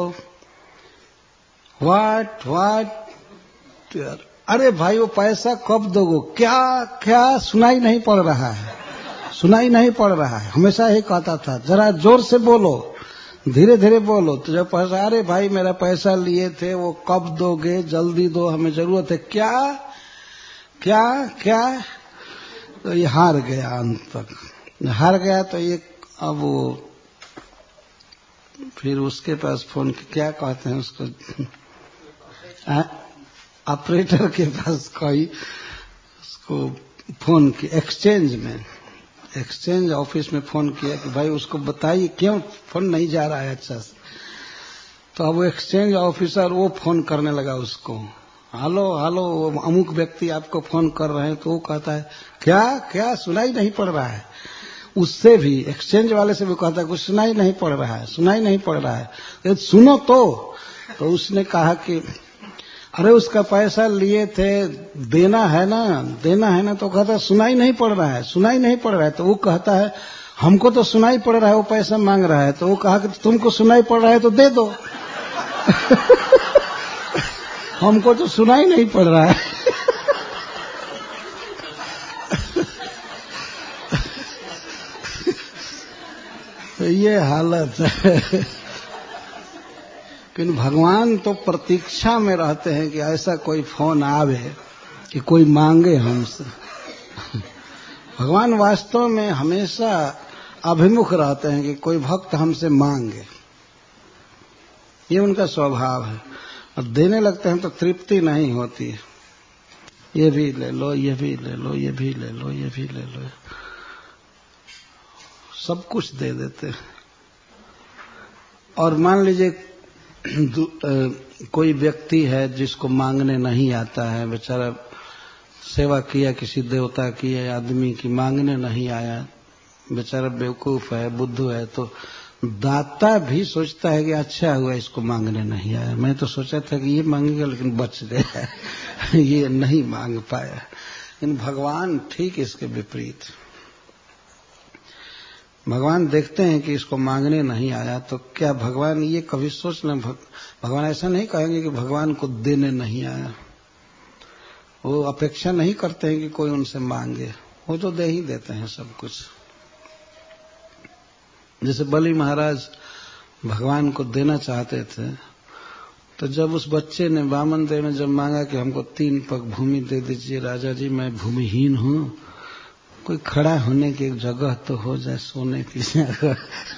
व्हाट व्हाट। अरे भाई वो पैसा कब दोगे, क्या क्या सुनाई नहीं पड़ रहा है, सुनाई नहीं पड़ रहा है। हमेशा यही कहता था जरा जोर से बोलो, धीरे धीरे बोलो। तो जब पैसा, अरे भाई मेरा पैसा लिए थे वो कब दोगे, जल्दी दो, हमें जरूरत है। क्या क्या क्या। तो ये हार गया, अंत तक हार गया। तो ये अब वो फिर उसके पास फोन, क्या कहते हैं उसको, ऑपरेटर के पास कोई उसको फोन की एक्सचेंज में, एक्सचेंज ऑफिस में फोन किया कि भाई उसको बताइए क्यों फोन नहीं जा रहा है अच्छा से। तो अब वो एक्सचेंज ऑफिसर वो फोन करने लगा उसको, हेलो हेलो अमुक व्यक्ति आपको फोन कर रहे हैं। तो वो कहता है क्या क्या सुनाई नहीं पड़ रहा है। उससे भी, एक्सचेंज वाले से भी कहता है कुछ सुनाई नहीं पड़ रहा है, सुनाई नहीं पड़ रहा है, तो सुनो तो। तो उसने कहा कि अरे उसका पैसा लिए थे, देना है ना देना है ना। तो कहता है सुनाई नहीं पड़ रहा है, सुनाई नहीं पड़ रहा है। तो वो कहता है हमको तो सुनाई पड़ रहा है, वो पैसा मांग रहा है। तो वो कहा कि तुमको सुनाई पड़ रहा है तो दे दो। हमको तो सुनाई नहीं पड़ रहा है। तो ये हालत है। लेकिन भगवान तो प्रतीक्षा में रहते हैं कि ऐसा कोई फोन आवे कि कोई मांगे हमसे। भगवान वास्तव में हमेशा अभिमुख रहते हैं कि कोई भक्त हमसे मांगे, ये उनका स्वभाव है। और देने लगते हैं तो तृप्ति नहीं होती है, ये भी ले लो ये भी ले लो ये भी ले लो ये भी ले लो, सब कुछ दे देते हैं। और मान लीजिए कोई व्यक्ति है जिसको मांगने नहीं आता है, बेचारा सेवा किया किसी देवता की या आदमी की, मांगने नहीं आया, बेचारा बेवकूफ है, बुद्धू है, तो दाता भी सोचता है कि अच्छा हुआ इसको मांगने नहीं आया, मैं तो सोचा था कि ये मांगेगा लेकिन बच गया, ये नहीं मांग पाया। लेकिन भगवान ठीक इसके विपरीत, भगवान देखते हैं कि इसको मांगने नहीं आया, तो क्या भगवान ये कभी सोच लें, भगवान ऐसा नहीं कहेंगे कि भगवान को देने नहीं आया। वो अपेक्षा नहीं करते हैं कि कोई उनसे मांगे, वो तो दे ही देते हैं सब कुछ। जैसे बलि महाराज भगवान को देना चाहते थे, तो जब उस बच्चे ने वामन देव ने जब मांगा कि हमको तीन पग भूमि दे दीजिए राजा जी, मैं भूमिहीन हूं, कोई खड़ा होने की एक जगह तो हो जाए, सोने की जगह।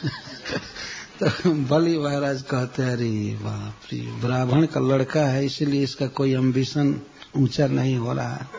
तो बलि महाराज कहते हैं अरे बाप रे, ब्राह्मण का लड़का है इसलिए इसका कोई एम्बिशन ऊंचा नहीं हो रहा है।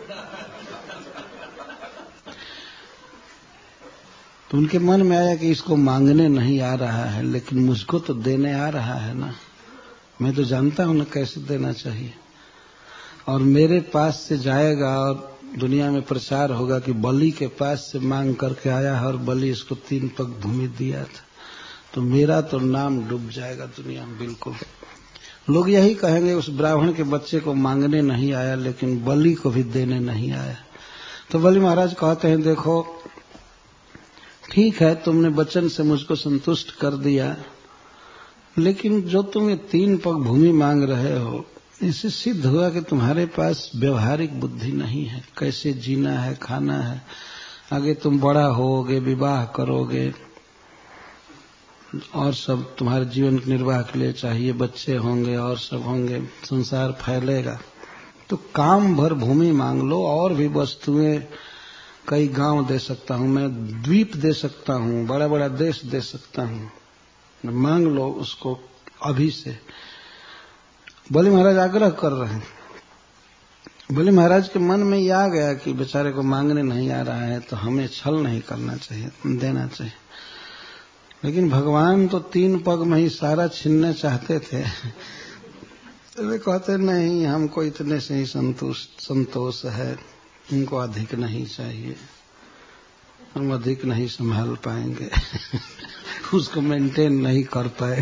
तो उनके मन में आया कि इसको मांगने नहीं आ रहा है, लेकिन मुझको तो देने आ रहा है ना, मैं तो जानता हूं ना कैसे देना चाहिए। और मेरे पास से जाएगा और दुनिया में प्रचार होगा कि बलि के पास से मांग करके आया है और बलि इसको तीन पग भूमि दिया था, तो मेरा तो नाम डूब जाएगा दुनिया में बिल्कुल। लोग यही कहेंगे उस ब्राह्मण के बच्चे को मांगने नहीं आया लेकिन बलि को भी देने नहीं आया। तो बलि महाराज कहते हैं देखो ठीक है, तुमने वचन से मुझको संतुष्ट कर दिया, लेकिन जो तुम ये तीन पग भूमि मांग रहे हो, इससे सिद्ध हुआ कि तुम्हारे पास व्यवहारिक बुद्धि नहीं है, कैसे जीना है खाना है, आगे तुम बड़ा होगे विवाह करोगे, और सब तुम्हारे जीवन निर्वाह के लिए चाहिए, बच्चे होंगे और सब होंगे, संसार फैलेगा, तो काम भर भूमि मांग लो, और भी वस्तुएं, कई गांव दे सकता हूं मैं, द्वीप दे सकता हूं, बड़ा बड़ा देश दे सकता हूं, मांग लो उसको अभी से। बलि महाराज आग्रह कर रहे हैं। बलि महाराज के मन में यह आ गया कि बेचारे को मांगने नहीं आ रहा है, तो हमें छल नहीं करना चाहिए, देना चाहिए। लेकिन भगवान तो तीन पग में ही सारा छीनना चाहते थे। तो वे कहते नहीं, हमको इतने से ही संतोष संतोष है, उनको अधिक नहीं चाहिए, हम अधिक नहीं संभाल पाएंगे। उसको मेंटेन नहीं कर पाए।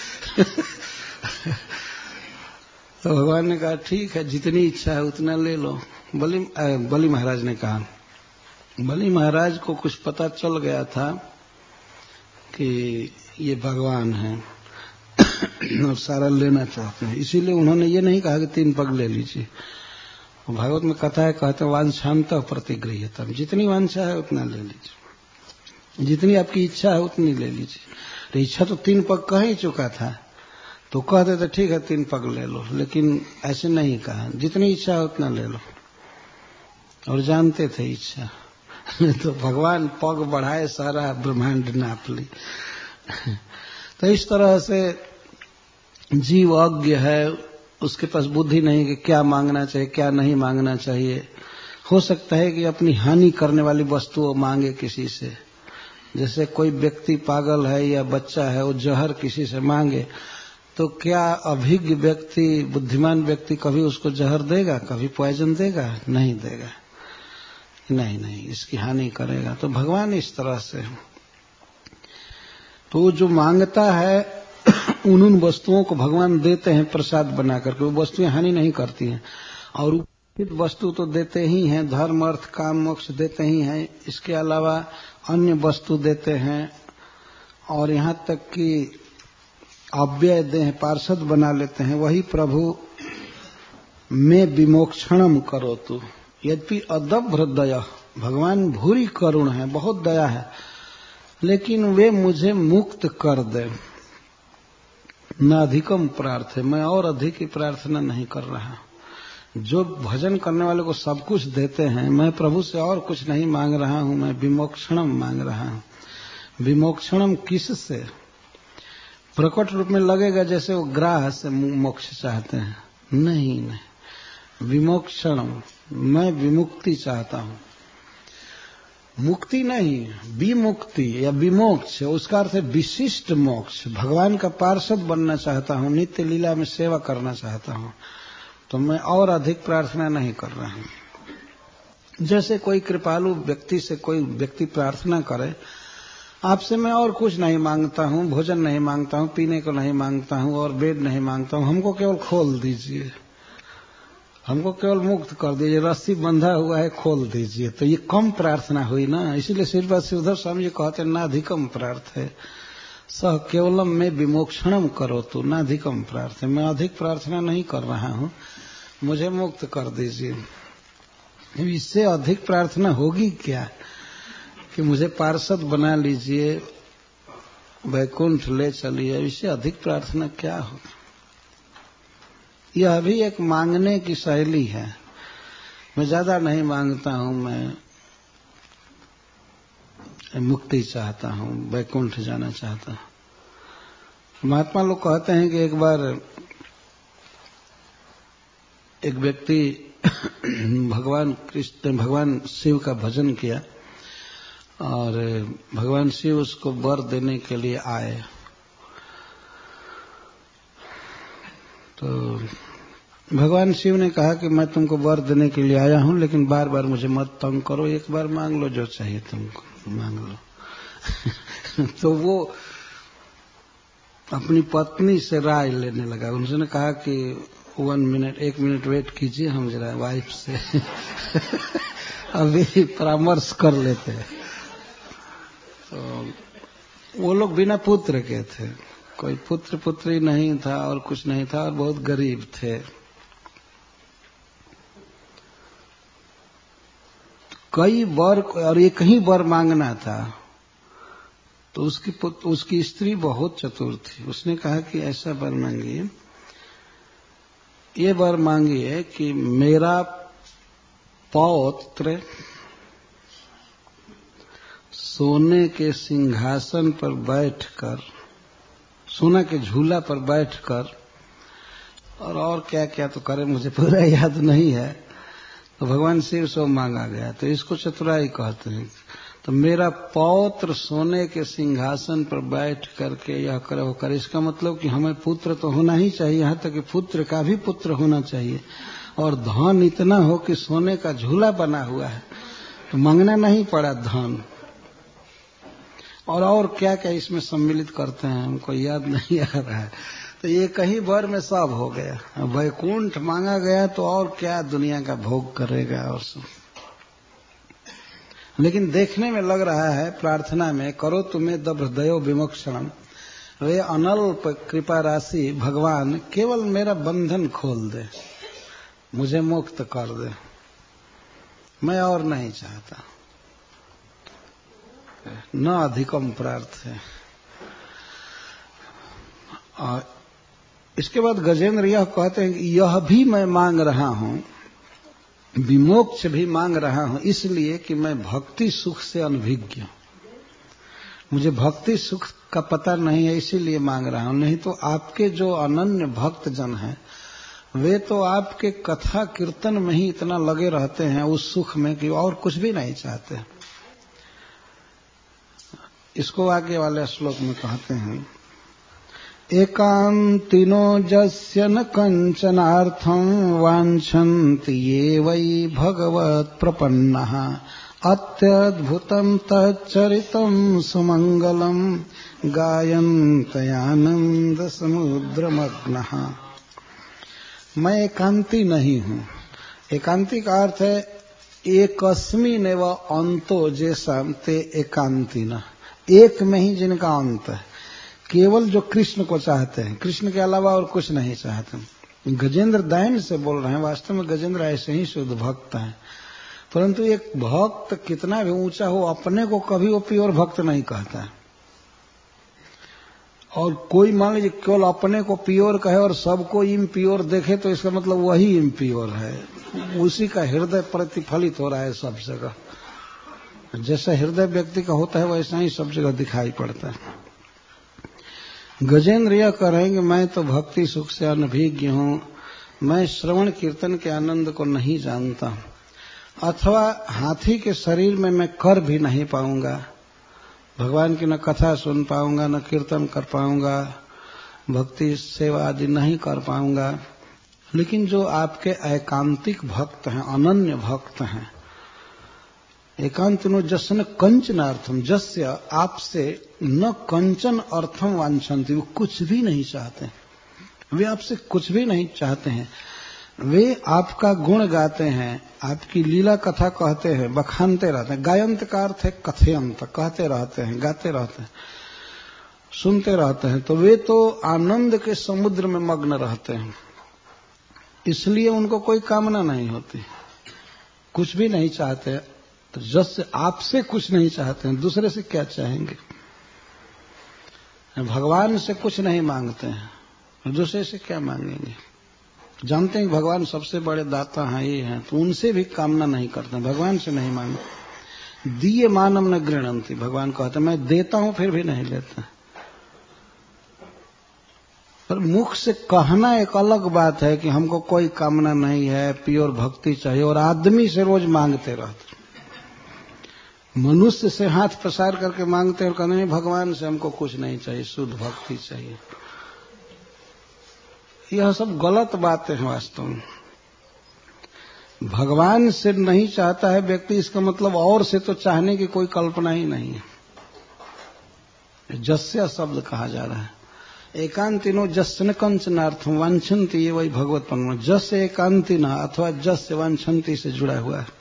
तो भगवान ने कहा ठीक है, जितनी इच्छा है उतना ले लो। बलि बलि महाराज ने कहा, बलि महाराज को कुछ पता चल गया था कि ये भगवान है और सारा लेना चाहते हैं, इसीलिए उन्होंने ये नहीं कहा कि तीन पग ले लीजिए। भागवत में कथा है, कहते हैं वांछांत प्रतिगृह्यतम, जितनी वांछा है उतना ले लीजिए, जितनी आपकी इच्छा है उतनी ले लीजिए। तो इच्छा तो तीन पग कह ही चुका था, तो कहते थे ठीक है तीन पग ले लो, लेकिन ऐसे नहीं कहा, जितनी इच्छा है उतना ले लो, और जानते थे इच्छा। तो भगवान पग बढ़ाए, सारा ब्रह्मांड नाप ली। तो इस तरह से जीव अज्ञ है, उसके पास बुद्धि नहीं कि क्या मांगना चाहिए क्या नहीं मांगना चाहिए। हो सकता है कि अपनी हानि करने वाली वस्तु मांगे किसी से, जैसे कोई व्यक्ति पागल है या बच्चा है, वो जहर किसी से मांगे, तो क्या अभिज्ञ व्यक्ति, बुद्धिमान व्यक्ति कभी उसको जहर देगा, कभी पॉइजन देगा? नहीं देगा, नहीं नहीं, इसकी हानि करेगा। तो भगवान इस तरह से, तो जो मांगता है उन उन वस्तुओं को भगवान देते हैं प्रसाद बना करके, वो वस्तुएं हानि नहीं करती हैं। और उचित वस्तु तो देते ही हैं, धर्म अर्थ काम मोक्ष देते ही हैं, इसके अलावा अन्य वस्तु देते हैं, और यहाँ तक कि अव्यय देह पार्षद बना लेते हैं। वही प्रभु में विमोक्षणम करो तू, यद्यपि अदभ्र दया, भगवान भूरी करुण है, बहुत दया है, लेकिन वे मुझे मुक्त कर दे, न अधिकम प्रार्थ, मैं और अधिक की प्रार्थना नहीं कर रहा। जो भजन करने वाले को सब कुछ देते हैं, मैं प्रभु से और कुछ नहीं मांग रहा हूं, मैं विमोक्षणम मांग रहा हूं। विमोक्षणम किस से? प्रकट रूप में लगेगा जैसे वो ग्राह से मोक्ष चाहते हैं, नहीं नहीं, विमोक्षणम, मैं विमुक्ति चाहता हूं, मुक्ति नहीं, विमुक्ति या विमोक्ष, उसका अर्थ है विशिष्ट मोक्ष। भगवान का पार्षद बनना चाहता हूं, नित्य लीला में सेवा करना चाहता हूं, तो मैं और अधिक प्रार्थना नहीं कर रहा हूं। जैसे कोई कृपालु व्यक्ति से कोई व्यक्ति प्रार्थना करे, आपसे मैं और कुछ नहीं मांगता हूं, भोजन नहीं मांगता हूं, पीने को नहीं मांगता हूं, और बेड नहीं मांगता हूं, हमको केवल खोल दीजिए, हमको केवल मुक्त कर दीजिए, रस्सी बंधा हुआ है खोल दीजिए। तो ये कम प्रार्थना हुई ना, इसीलिए श्रीपाद श्रीधर स्वामी जी कहते हैं नाधिकम प्रार्थ है, सह केवलम में विमोक्षणम करो तो नाधिकम प्रार्थ है, मैं अधिक प्रार्थना नहीं कर रहा हूं, मुझे मुक्त कर दीजिए। इससे अधिक प्रार्थना होगी क्या कि मुझे पार्षद बना लीजिए, वैकुंठ ले चलिए, इससे अधिक प्रार्थना क्या होगी? यह भी एक मांगने की शैली है। मैं ज्यादा नहीं मांगता हूं, मैं मुक्ति चाहता हूं, वैकुंठ जाना चाहता हूं। महात्मा लोग कहते हैं कि एक बार एक व्यक्ति भगवान कृष्ण भगवान शिव का भजन किया, और भगवान शिव उसको वर देने के लिए आए। तो भगवान शिव ने कहा कि मैं तुमको वर देने के लिए आया हूं, लेकिन बार बार मुझे मत तंग करो, एक बार मांग लो जो चाहिए तुमको मांग लो। तो वो अपनी पत्नी से राय लेने लगा। उन्होंने कहा कि वन मिनट एक मिनट वेट कीजिए, हम जरा वाइफ से अभी परामर्श कर लेते हैं। तो वो लोग बिना पुत्र के थे, कोई पुत्र पुत्री नहीं था और कुछ नहीं था, और बहुत गरीब थे। कई वर, और एक ही वर मांगना था, तो उसकी उसकी स्त्री बहुत चतुर थी। उसने कहा कि ऐसा वर मांगिए, ये वर मांगिए कि मेरा पौत्र सोने के सिंहासन पर बैठकर, सोना के झूला पर बैठकर, और और क्या क्या तो करे मुझे पूरा याद नहीं है, तो भगवान शिव से मांगा गया। तो इसको चतुराई कहते हैं। तो मेरा पौत्र सोने के सिंहासन पर बैठ करके यह करे वो करे, इसका मतलब कि हमें पुत्र तो होना ही चाहिए, यहाँ तक कि पुत्र का भी पुत्र होना चाहिए, और धन इतना हो कि सोने का झूला बना हुआ है, तो मांगना नहीं पड़ा धन। और और क्या क्या इसमें सम्मिलित करते हैं हमको याद नहीं आ रहा है। तो ये कहीं वर में सब हो गया। वैकुंठ मांगा गया तो और क्या दुनिया का भोग करेगा और सब। लेकिन देखने में लग रहा है प्रार्थना में करो तुम्हें दभ हृदयो विमोक्षणम, वे अनल्प कृपा राशि भगवान केवल मेरा बंधन खोल दे, मुझे मुक्त कर दे, मैं और नहीं चाहता, न अधिकम प्रार्थ है। और इसके बाद गजेंद्र यह कहते हैं कि यह भी मैं मांग रहा हूं, विमोक्ष भी मांग रहा हूं, इसलिए कि मैं भक्ति सुख से अनभिज्ञ, मुझे भक्ति सुख का पता नहीं है, इसीलिए मांग रहा हूं। नहीं तो आपके जो अनन्य भक्त जन हैं वे तो आपके कथा कीर्तन में ही इतना लगे रहते हैं उस सुख में कि और कुछ भी नहीं चाहते। इसको आगे वाले श्लोक में कहते हैं, एकांतिनो जस्य न कंचनार्थं वांछन्ति ये वै भगवत् प्रपन्नः अत्यद्भुतं तच्चरितं सुमंगलं गायन्त्यानंद समुद्रमग्नः। मैं एकांती नहीं हूं। एकांती का अर्थ है एकस्मिनेव अंतो जैसा ते एकांतिना, एक में ही जिनका अंत है, केवल जो कृष्ण को चाहते हैं, कृष्ण के अलावा और कुछ नहीं चाहते। गजेंद्र दैन से बोल रहे हैं, वास्तव में गजेंद्र ऐसे ही शुद्ध भक्त हैं, परंतु एक भक्त कितना भी ऊंचा हो अपने को कभी वो प्योर भक्त नहीं कहता है। और कोई मान लीजिए केवल अपने को प्योर कहे और सबको इम्प्योर देखे तो इसका मतलब वही इम्प्योर है, उसी का हृदय प्रतिफलित हो रहा है सब जगह। जैसा हृदय व्यक्ति का होता है वैसा ही सब जगह दिखाई पड़ता है। गजेंद्र यह कहेंगे मैं तो भक्ति सुख से अनभिज्ञ हूं, मैं श्रवण कीर्तन के आनंद को नहीं जानता, अथवा हाथी के शरीर में मैं कर भी नहीं पाऊंगा, भगवान की न कथा सुन पाऊंगा, न कीर्तन कर पाऊंगा, भक्ति सेवा आदि नहीं कर पाऊंगा। लेकिन जो आपके एकांतिक भक्त हैं, अनन्य भक्त हैं, एकांतिनो जस्य कंचनार्थम, जस्य आपसे न कंचन अर्थम वांछन्ति, वो कुछ भी नहीं चाहते, वे आपसे कुछ भी नहीं चाहते हैं, वे आपका गुण गाते हैं, आपकी लीला कथा कहते हैं, बखानते रहते हैं। गायंत का अर्थ है कथयंत, कहते रहते हैं, गाते रहते हैं, सुनते रहते हैं। तो वे तो आनंद के समुद्र में मग्न रहते हैं, इसलिए उनको कोई कामना नहीं होती, कुछ भी नहीं चाहते। तो जैसे आपसे कुछ नहीं चाहते हैं, दूसरे से क्या चाहेंगे? भगवान से कुछ नहीं मांगते हैं, दूसरे से क्या मांगेंगे? जानते हैं भगवान सबसे बड़े दाता हैं, ये हैं, तो उनसे भी कामना नहीं करते, भगवान से नहीं मांगते। दिए मानम न गृणंति, भगवान कहते मैं देता हूं फिर भी नहीं लेता। पर मुख से कहना एक अलग बात है कि हमको कोई कामना नहीं है, प्योर भक्ति चाहिए, और आदमी से रोज मांगते रहते, मनुष्य से हाथ पसार करके मांगते और कहते नहीं भगवान से हमको कुछ नहीं चाहिए, शुद्ध भक्ति चाहिए। यह सब गलत बातें हैं वास्तव में। भगवान से नहीं चाहता है व्यक्ति, इसका मतलब और से तो चाहने की कोई कल्पना ही नहीं है। जस्य शब्द कहा जा रहा है, एकांतिनो जस्य कंचनार्थम वांछन्ति ये वही भगवत परम। जस एकांतिना अथवा जस्य वांछन्ति से जुड़ा हुआ है,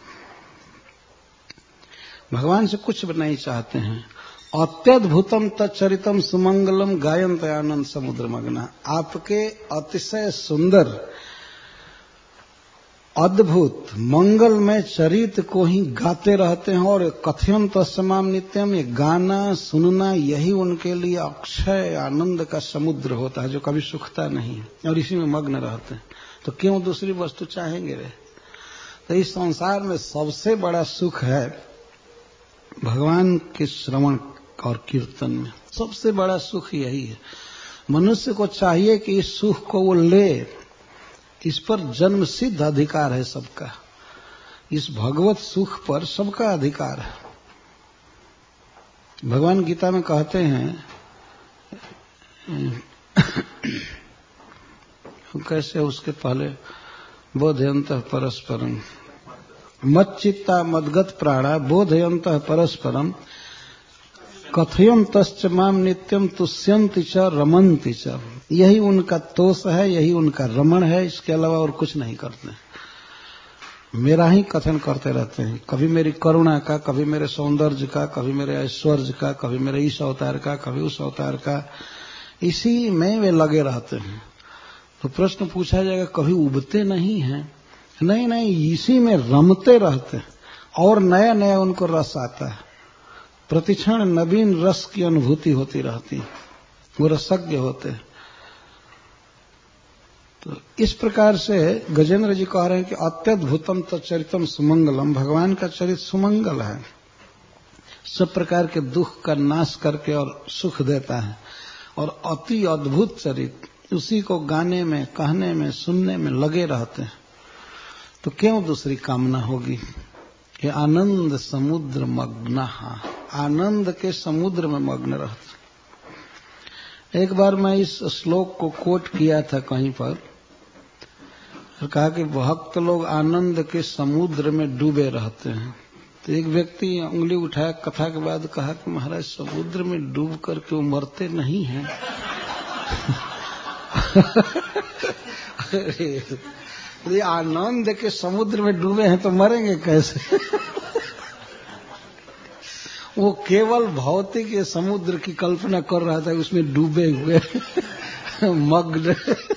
भगवान से कुछ नहीं चाहते हैं। अत्यद्भुतम तच्चरितम सुमंगलम गायन्त आनंद समुद्र मग्ना, आपके अतिशय सुंदर अद्भुत मंगलमय चरित्र को ही गाते रहते हैं और कथयन तस्माम नित्यम, ये गाना सुनना यही उनके लिए अक्षय आनंद का समुद्र होता है जो कभी सूखता नहीं है और इसी में मग्न रहते हैं। तो क्यों दूसरी वस्तु चाहेंगे रे? तो इस संसार में सबसे बड़ा सुख है भगवान के श्रवण और कीर्तन में, सबसे बड़ा सुख यही है। मनुष्य को चाहिए कि इस सुख को वो ले, इस पर जन्म सिद्ध अधिकार है सबका, इस भगवत सुख पर सबका अधिकार है। भगवान गीता में कहते हैं कैसे, उसके पहले बोधयन्तः परस्परम, मच्चित्ता मद्गत प्राणा बोधयन्तः परस्परम, कथयन्तश्च माम नित्यम तुष्यन्ति च रमन्ति च। यही उनका तोष है, यही उनका रमण है, इसके अलावा और कुछ नहीं करते। मेरा ही कथन करते रहते हैं, कभी मेरी करुणा का, कभी मेरे सौंदर्य का, कभी मेरे ऐश्वर्य का, कभी मेरे इस अवतार का, कभी उस अवतार का, इसी में वे लगे रहते हैं। तो प्रश्न पूछा जाएगा कभी उबते नहीं हैं? नहीं नहीं, इसी में रमते रहते हैं और नया नया उनको रस आता है, प्रतिक्षण नवीन रस की अनुभूति होती रहती है, वो रसज्ञ होते हैं। तो इस प्रकार से गजेंद्र जी कह रहे हैं कि अत्यद्भुतम तच्चरितम सुमंगलम, भगवान का चरित्र सुमंगल है, सब प्रकार के दुख का नाश करके और सुख देता है, और अति अद्भुत चरित्र, उसी को गाने में, कहने में, सुनने में लगे रहते हैं। तो क्यों दूसरी कामना होगी? कि आनंद समुद्र मग्न, आनंद के समुद्र में मग्न रहते। एक बार मैं इस श्लोक को कोट किया था कहीं पर और कहा कि भक्त लोग आनंद के समुद्र में डूबे रहते हैं। तो एक व्यक्ति उंगली उठाया कथा के बाद, कहा कि महाराज समुद्र में डूब करके वो मरते नहीं हैं। ये आनंद के समुद्र में डूबे हैं तो मरेंगे कैसे? वो केवल भौतिक समुद्र की कल्पना कर रहा था, उसमें डूबे हुए मग्न।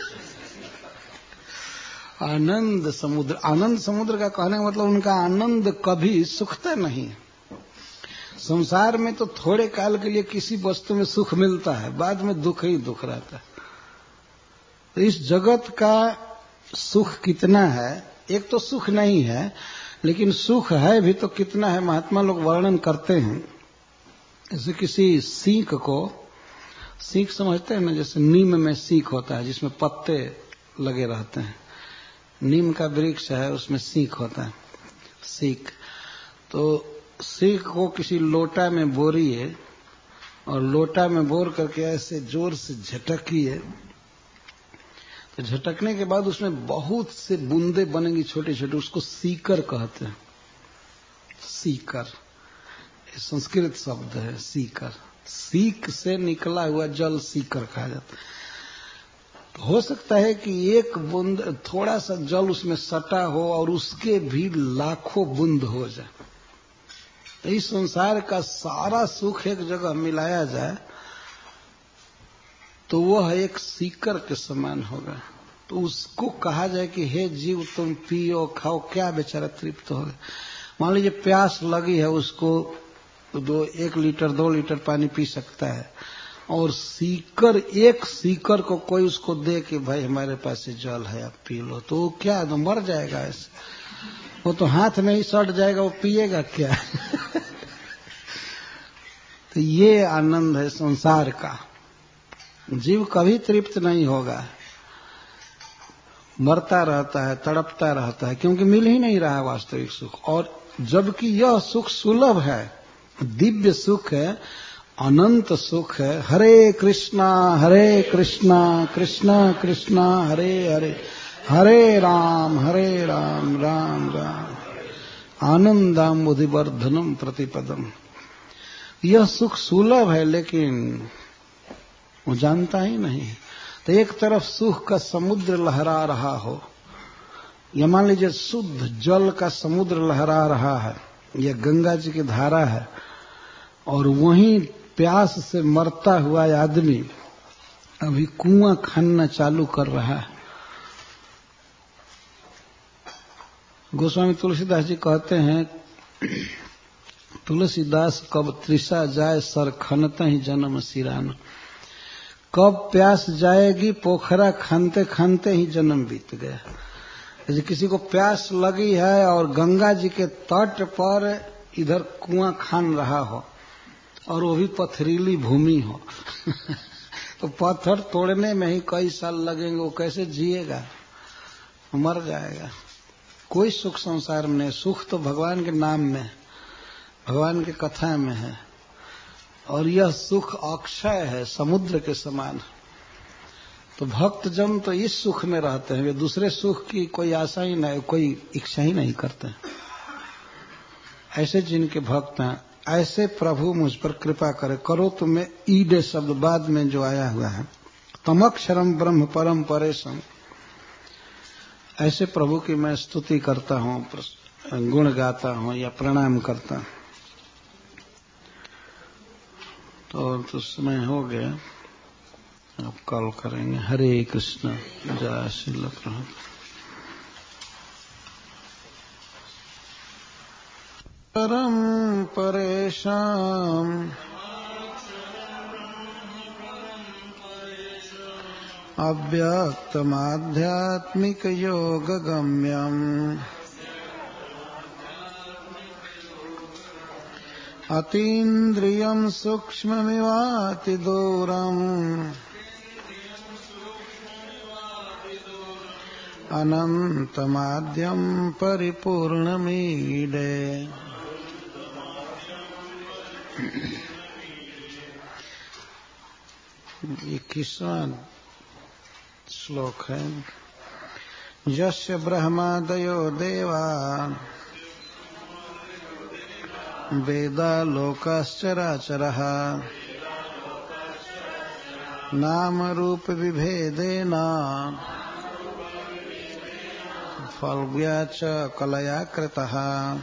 आनंद समुद्र, आनंद समुद्र का कहने का मतलब उनका आनंद कभी सुखता नहीं। संसार में तो थोड़े काल के लिए किसी वस्तु में सुख मिलता है, बाद में दुख ही दुख रहता है। तो इस जगत का सुख कितना है? एक तो सुख नहीं है, लेकिन सुख है भी तो कितना है, महात्मा लोग वर्णन करते हैं। जैसे किसी सीख को, सीख समझते हैं ना, जैसे नीम में सीख होता है जिसमें पत्ते लगे रहते हैं, नीम का वृक्ष है उसमें सीख होता है, सीख। तो सीख को किसी लोटा में बोरिए और लोटा में बोर करके ऐसे जोर से झटकिए, तो झटकने के बाद उसमें बहुत से बूंदे बनेंगी छोटे छोटे, उसको सीकर कहते हैं। सीकर ये संस्कृत शब्द है, सीकर। सीक से निकला हुआ जल सीकर कहा जाता है। तो हो सकता है कि एक बूंद, थोड़ा सा जल उसमें सटा हो और उसके भी लाखों बूंद हो जाए। तो इस संसार का सारा सुख एक जगह मिलाया जाए तो वह एक सीकर के समान होगा। तो उसको कहा जाए कि हे जीव तुम पियो खाओ, क्या बेचारा तृप्त हो गया। मान लीजिए प्यास लगी है, उसको दो एक लीटर दो लीटर पानी पी सकता है, और सीकर, एक सीकर को कोई उसको दे कि भाई हमारे पास से जल है आप पी लो, तो वो क्या, तो मर जाएगा ऐसे, वो तो हाथ में ही सट जाएगा, वो पिएगा क्या? तो ये आनंद है संसार का। जीव कभी तृप्त नहीं होगा, मरता रहता है, तड़पता रहता है, क्योंकि मिल ही नहीं रहा वास्तविक सुख। और जबकि यह सुख सुलभ है, दिव्य सुख है, अनंत सुख है। हरे कृष्णा हरे कृष्णा कृष्णा कृष्णा हरे हरे, हरे राम हरे राम राम राम आनंदाम बुधिवर्धनम प्रतिपदम। यह सुख सुलभ है, लेकिन वो जानता ही नहीं। तो एक तरफ सुख का समुद्र लहरा रहा हो, या मान लीजिए शुद्ध जल का समुद्र लहरा रहा है, यह गंगा जी की धारा है, और वहीं प्यास से मरता हुआ आदमी अभी कुआं खनना चालू कर रहा है। गोस्वामी तुलसीदास जी कहते हैं, तुलसीदास कब तृषा जाए सर खनते ही जन्म सिरान। कब प्यास जाएगी पोखरा खानते खानते ही जन्म बीत गया। यदि किसी को प्यास लगी है और गंगा जी के तट पर इधर कुआं खान रहा हो और वो भी पथरीली भूमि हो तो पत्थर तोड़ने में ही कई साल लगेंगे, वो कैसे जिएगा, मर जाएगा। कोई सुख संसार में नहीं, सुख तो भगवान के नाम में, भगवान की कथा में है। और यह सुख अक्षय है, समुद्र के समान। तो भक्त जन तो इस सुख में रहते हैं, वे दूसरे सुख की कोई आशा ही नहीं, कोई इच्छा ही नहीं करते। ऐसे जिनके भक्त हैं, ऐसे प्रभु मुझ पर कृपा करे। करो तो मैं ईडे शब्द बाद में जो आया हुआ है, तमक्षरम ब्रह्म परम परेशम, ऐसे प्रभु की मैं स्तुति करता हूं, गुण गाता हूं या प्रणाम करता हूं। तो, तो समय हो गया, अब कल करेंगे। हरे कृष्ण, जय श्रील प्रभु। परम परेशान अव्यक्तमाध्यात्मिक योग गम्यम अतीन्द्रियं सूक्ष्ममिवाति दूरम् अनंतमाद्यं परिपूर्णमीडे। इक्कीसवां श्लोक है। यस्य ब्रह्मादयो देवा वेदा लोकाश्चराचरः नाम रूप विभेदेन फल्गुया च कलया कृतः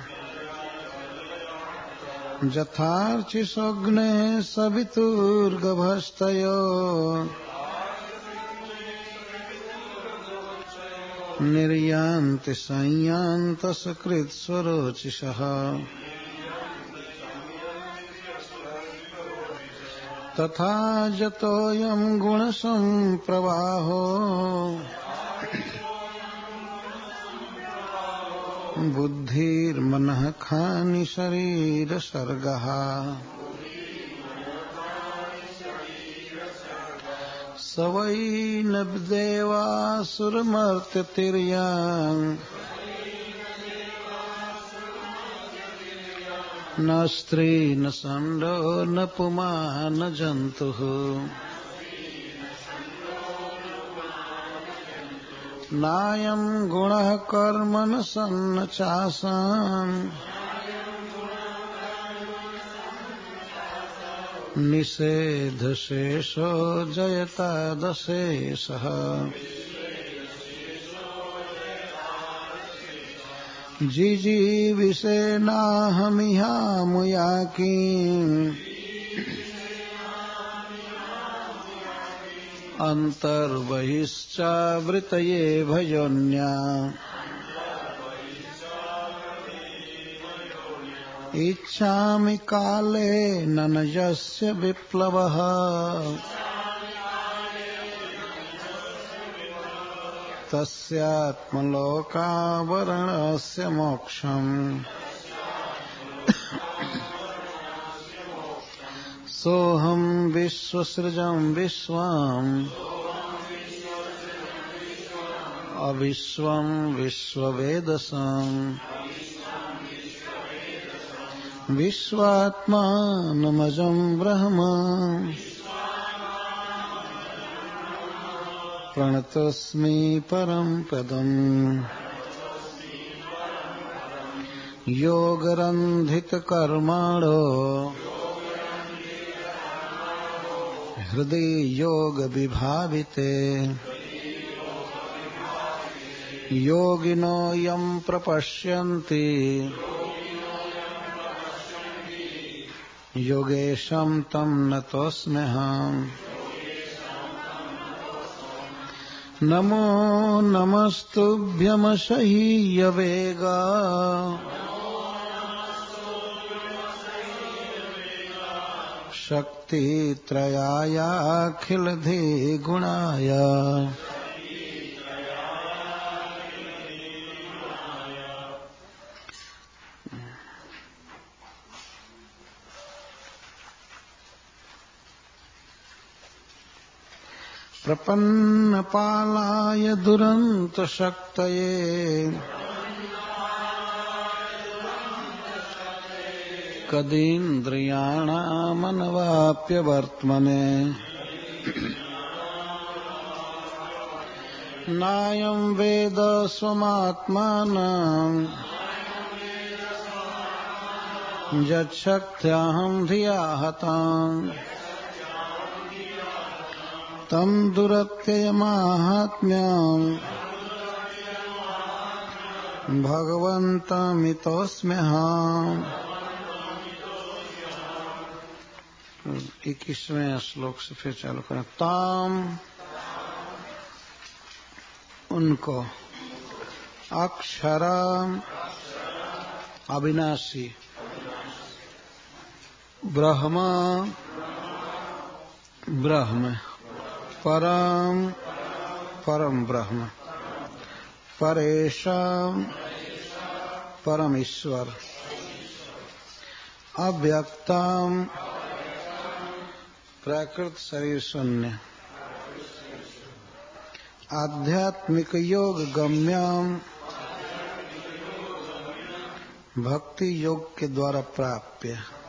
यथार्चिषोऽग्ने सवितुर्गभस्तयो निर्यान्ति संयान्तसकृत्स्वरोचिषः तथा जतोऽयं गुणसम्प्रवाहो बुद्धिर्मनः खानि शरीर सर्गः स वै न देवासुरमर्त्यतिर्यां न स्त्री न षण्डो न पुमान् न जन्तुः नायं गुणः कर्मण सन्न चासाम् निषेधशेषो जयता दशेषः जिजीविषेणाहमिहामुयाकीम् अन्तर्बहिश्चावृतये भयोन्या इच्छामि काले न यस्य विप्लवः तस्यात्मलोकावरणस्य मोक्षम् सोऽहं विश्वसृजं विश्वम् अविश्वं विश्ववेदसम् विश्वात्मानमजं ब्रह्म प्रणतोऽस्मि परं पदम् योगरन्धितकर्माणो हृदि योग विभाविते योगिनो यं प्रपश्यन्ति योगेशं तं नतोऽस्म्यहम् नमो नमस्तुभ्यं शय्यवेगा शक्तित्रयायाखिलधिगुणाय प्रपन्नपालाय दुरन्तशक्तये कदीन्द्रियाणामनवाप्यवर्त्मने नायं वेद स्वमात्मानं यच्छक्त्याहं धिया हताम् तं दुरत्ययमाहात्म्यं भगवन्तमितोऽस्म्यहम्। इक्कीसवें श्लोक से फिर चालू करें। ताम उनको अक्षरम अविनाशी ब्रह्म ब्रह्म परम परम ब्रह्म परेशम परम ईश्वर अव्यक्तम प्राकृत शरीर शून्य आध्यात्मिक योग गम्यम भक्ति योग के द्वारा प्राप्य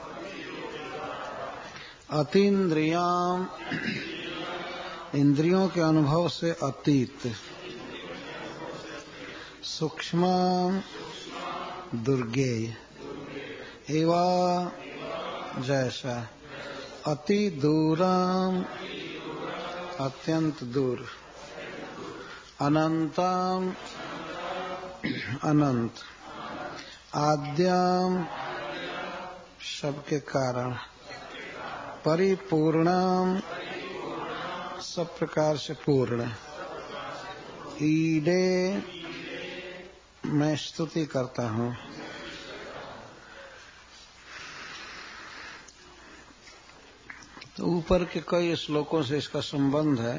अतीन्द्रियाम इंद्रियों के अनुभव से अतीत सूक्ष्म दुर्गेय एवा जैसा अति दूरम अत्यंत दूर अनंतम अनंत आद्यम सबके कारण परिपूर्णम सब प्रकार से पूर्ण ईडे मैं स्तुति करता हूँ। तो ऊपर के कई श्लोकों से इसका संबंध है।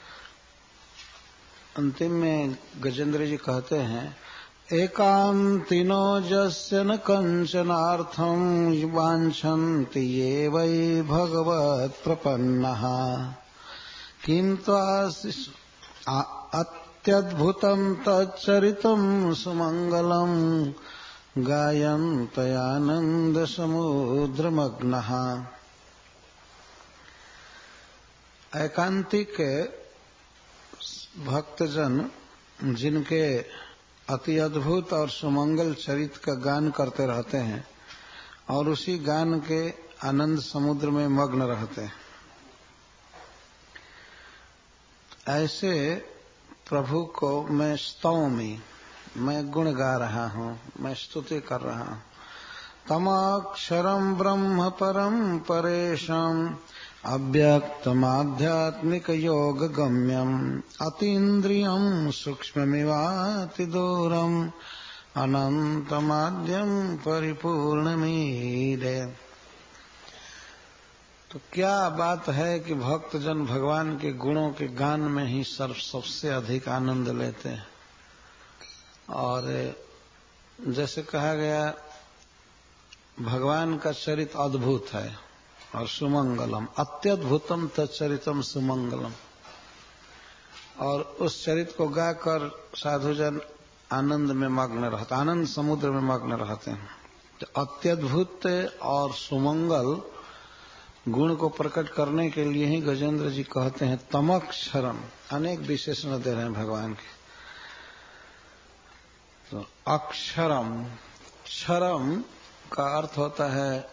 अंतिम में गजेंद्र जी कहते हैं एकांतिनो जस्य न कंचनार्थं वाञ्छन्ति ये वै भगवत् प्रपन्नः किन्तु अत्यद्भुतं तच्चरितं सुमंगलं गायन्त्यानन्द समुद्रमग्नः। एकांतिक भक्तजन जिनके अति अद्भुत और सुमंगल चरित्र का गान करते रहते हैं और उसी गान के आनंद समुद्र में मग्न रहते हैं, ऐसे प्रभु को मैं स्तौमी मैं गुण गा रहा हूँ, मैं स्तुति कर रहा हूँ। तमाक्षरम ब्रह्म परम परेशम अव्यक्तमाध्यात्मिक योग गम्यम अतीन्द्रियम सूक्ष्ममिवातिदूरम अनंतमाद्यम परिपूर्णमीरे। तो क्या बात है कि भक्तजन भगवान के गुणों के गान में ही सर्व सबसे अधिक आनंद लेते हैं। और जैसे कहा गया भगवान का चरित्र अद्भुत है और सुमंगलम अत्यद्भुतम तच्चरितम सुमंगलम, और उस चरित्र को गाकर साधुजन आनंद में मग्न रहते, आनंद समुद्र में मग्न रहते हैं। तो अत्यद्भुत और सुमंगल गुण को प्रकट करने के लिए ही गजेंद्र जी कहते हैं तमक्षरम, अनेक विशेषण दे रहे हैं भगवान के। तो अक्षरम, क्षरम का अर्थ होता है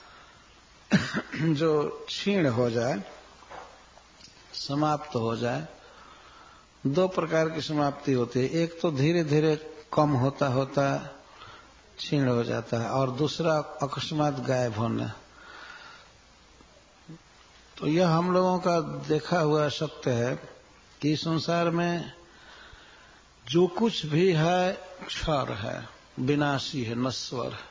जो क्षीण हो जाए, समाप्त हो जाए। दो प्रकार की समाप्ति होती है, एक तो धीरे धीरे कम होता होता क्षीण हो जाता है, और दूसरा अकस्मात गायब होना। तो यह हम लोगों का देखा हुआ सत्य है कि संसार में जो कुछ भी है क्षर है, विनाशी है, नश्वर है,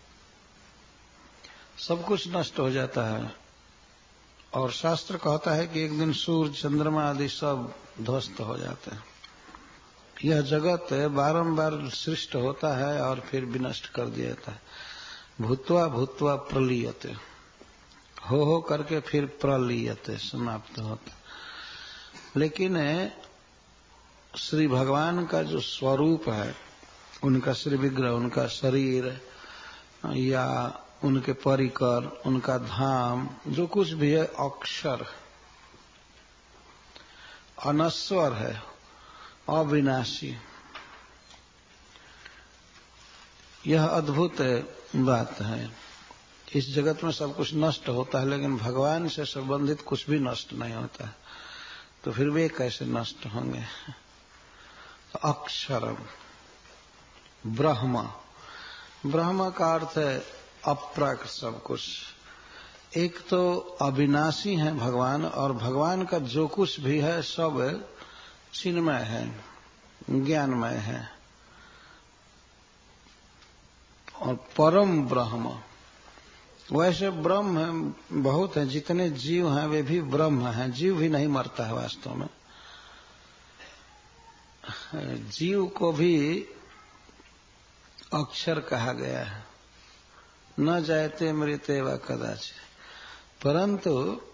सब कुछ नष्ट हो जाता है। और शास्त्र कहता है कि एक दिन सूर्य, चंद्रमा आदि सब ध्वस्त हो जाते हैं। यह जगत बारंबार सृष्ट होता है और फिर विनष्ट कर दिया जाता है। भूत्वा भूत्वा प्रलीयते, हो हो करके फिर प्रलीयते, समाप्त होता। लेकिन श्री भगवान का जो स्वरूप है, उनका श्री विग्रह, उनका शरीर या उनके परिकर, उनका धाम, जो कुछ भी है अक्षर, अनश्वर है, अविनाशी। यह अद्भुत बात है। इस जगत में सब कुछ नष्ट होता है, लेकिन भगवान से संबंधित कुछ भी नष्ट नहीं होता है। तो फिर वे कैसे नष्ट होंगे? तो अक्षरम ब्रह्म, ब्रह्म का अर्थ है अप्राकृत सब कुछ। एक तो अविनाशी है भगवान, और भगवान का जो कुछ भी है सब चिन्मय है, ज्ञानमय है। और परम ब्रह्म, वैसे ब्रह्म बहुत है, जितने जीव हैं वे भी ब्रह्म हैं। जीव भी नहीं मरता है वास्तव में। जीव को भी अक्षर कहा गया है, न जायते मृते व कदाचित्। परंतु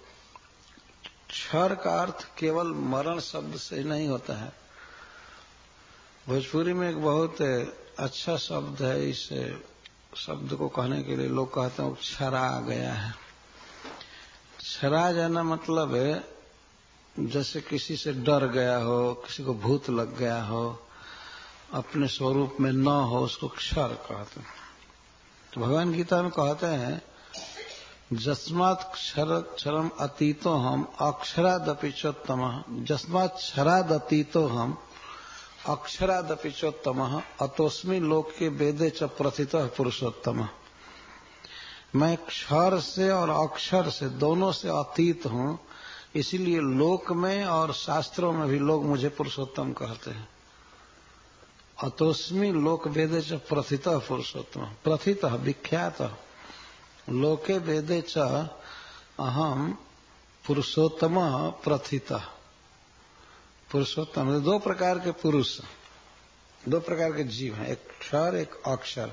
क्षर का अर्थ केवल मरण शब्द से नहीं होता है। भोजपुरी में एक बहुत अच्छा शब्द है, इस शब्द को कहने के लिए लोग कहते हैं छरा गया है। छरा जाना मतलब है जैसे किसी से डर गया हो, किसी को भूत लग गया हो, अपने स्वरूप में न हो, उसको क्षर कहते हैं। तो भगवान गीता में कहते हैं जस्मात् क्षरम अतीतो हम अक्षरादपि चोत्तमः, जस्मात् क्षराद अतीतो हम अक्षरादपि चोत्तमः अतोस्मि लोके वेदे च प्रथितः पुरुषोत्तमः। मैं क्षर से और अक्षर से दोनों से अतीत हूं, इसीलिए लोक में और शास्त्रों में भी लोग मुझे पुरुषोत्तम कहते हैं। अतोस्मि लोक वेदे च प्रथितः पुरुषोत्तमः, प्रथितः विख्यात, लोके वेदे च अहम पुरुषोत्तमः प्रथितः। पुरुषोत्तम, दो प्रकार के पुरुष, दो प्रकार के जीव हैं, एक क्षर एक अक्षर।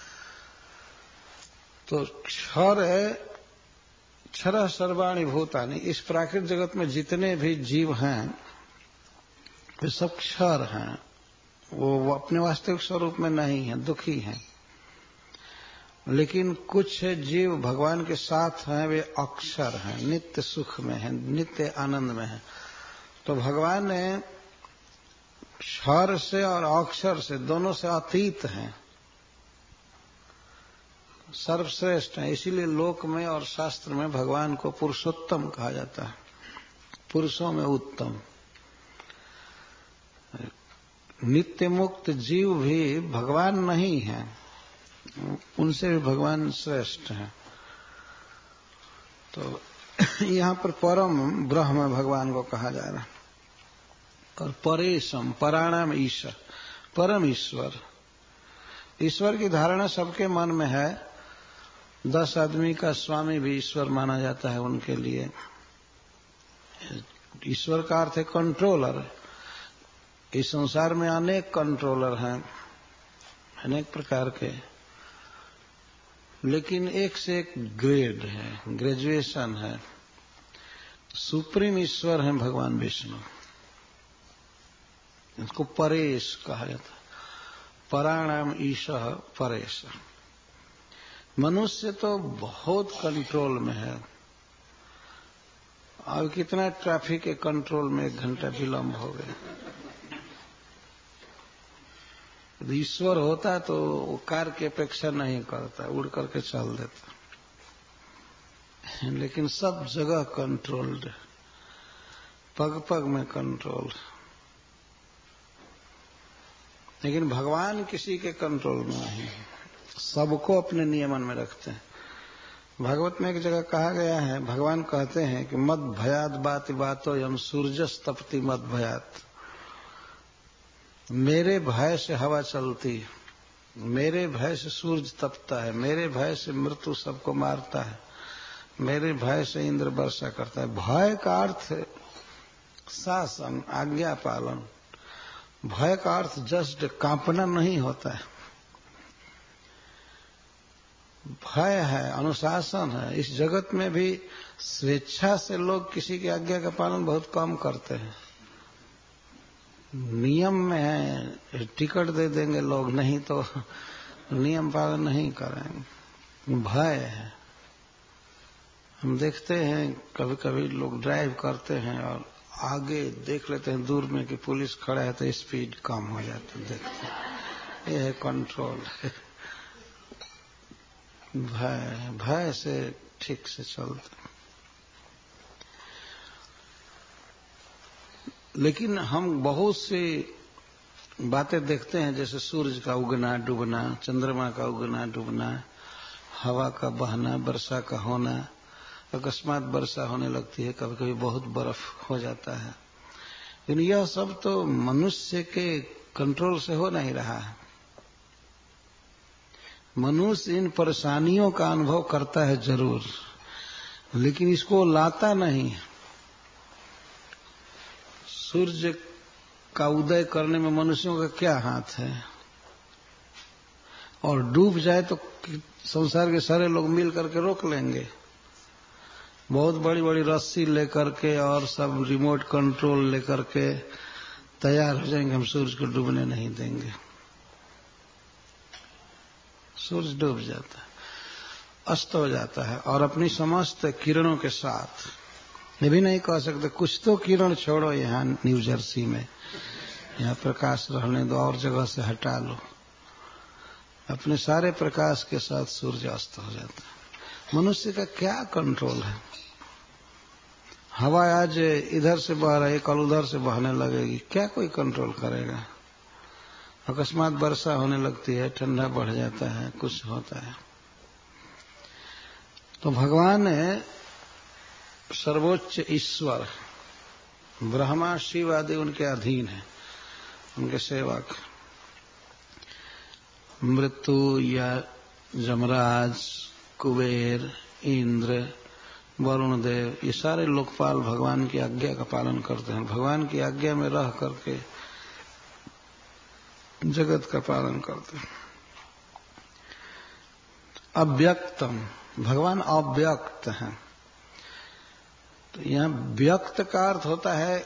तो क्षर है क्षर सर्वाणि भूतानि, इस प्राकृतिक जगत में जितने भी जीव हैं वे सब क्षर हैं। वो, वो अपने वास्तविक स्वरूप में नहीं है, दुखी हैं। लेकिन कुछ जीव भगवान के साथ हैं, वे अक्षर हैं, नित्य सुख में हैं, नित्य आनंद में हैं। तो भगवान ने क्षर से और अक्षर से दोनों से अतीत हैं, सर्वश्रेष्ठ हैं। इसीलिए लोक में और शास्त्र में भगवान को पुरुषोत्तम कहा जाता है, पुरुषों में उत्तम। नित्य मुक्त जीव भी भगवान नहीं है, उनसे भी भगवान श्रेष्ठ हैं। तो यहाँ पर परम ब्रह्म भगवान को कहा जा रहा है। और परेशम, पराणाम ईश, परम ईश्वर। ईश्वर की धारणा सबके मन में है। दस आदमी का स्वामी भी ईश्वर माना जाता है उनके लिए। ईश्वर का अर्थ है कंट्रोलर। इस संसार में अनेक कंट्रोलर हैं, अनेक प्रकार के, लेकिन एक से एक ग्रेड है, ग्रेजुएशन है। सुप्रीम ईश्वर हैं भगवान विष्णु, इसको परेश कहा जाता है। पराणाम ईशः परेश। मनुष्य तो बहुत कंट्रोल में है। अब कितना ट्रैफिक के कंट्रोल में एक घंटा विलंब हो गया। ईश्वर होता तो वो कार की अपेक्षा नहीं करता, उड़ करके चल देता। लेकिन सब जगह कंट्रोल्ड, पग पग में कंट्रोल। लेकिन भगवान किसी के कंट्रोल में नहीं है, सबको अपने नियमन में रखते हैं। भागवत में एक जगह कहा गया है, भगवान कहते हैं कि मद भयात बाति बातो यम सूर्यस तपति मद भयात। मेरे भय से हवा चलती, मेरे भय से सूरज तपता है, मेरे भय से मृत्यु सबको मारता है, मेरे भय से इंद्र वर्षा करता है। भय का अर्थ शासन, आज्ञा पालन। भय का अर्थ जस्ट कांपना नहीं होता है। भय है, अनुशासन है। इस जगत में भी स्वेच्छा से लोग किसी की आज्ञा का पालन बहुत कम करते हैं। नियम में है, टिकट दे देंगे लोग, नहीं तो नियम पालन नहीं करेंगे। भय है। हम देखते हैं कभी कभी लोग ड्राइव करते हैं और आगे देख लेते हैं दूर में कि पुलिस खड़ा है तो स्पीड कम हो जाती है, देखते हैं। यह है कंट्रोल। भय, भय से ठीक से चलते। लेकिन हम बहुत सी बातें देखते हैं, जैसे सूरज का उगना डूबना, चंद्रमा का उगना डूबना, हवा का बहना, वर्षा का होना। अकस्मात वर्षा होने लगती है, कभी कभी बहुत बर्फ हो जाता है। लेकिन यह सब तो मनुष्य के कंट्रोल से हो नहीं रहा है। मनुष्य इन परेशानियों का अनुभव करता है जरूर, लेकिन इसको लाता नहीं। सूर्य का उदय करने में मनुष्यों का क्या हाथ है? और डूब जाए तो संसार के सारे लोग मिल करके रोक लेंगे। बहुत बड़ी बड़ी रस्सी लेकर के और सब रिमोट कंट्रोल लेकर के तैयार हो जाएंगे, हम सूरज को डूबने नहीं देंगे। सूरज डूब जाता है, अस्त हो जाता है, और अपनी समस्त किरणों के साथ। ये भी नहीं कह सकते कुछ तो किरण छोड़ो, यहाँ न्यू जर्सी में यहाँ प्रकाश रहने दो, और जगह से हटा लो। अपने सारे प्रकाश के साथ सूर्य अस्त हो जाता है। मनुष्य का क्या कंट्रोल है? हवा आज इधर से बह रही, कल उधर से बहने लगेगी, क्या कोई कंट्रोल करेगा? अकस्मात वर्षा होने लगती है, ठंडा बढ़ जाता है, कुछ होता है। तो भगवान सर्वोच्च ईश्वर, ब्रह्मा शिव आदि उनके अधीन है, उनके सेवक। मृत्यु या जमराज, कुबेर, इंद्र, वरुण देव, ये सारे लोकपाल भगवान की आज्ञा का पालन करते हैं। भगवान की आज्ञा में रह करके जगत का पालन करते हैं। अव्यक्तम, भगवान अव्यक्त हैं। तो यहां व्यक्त का अर्थ होता है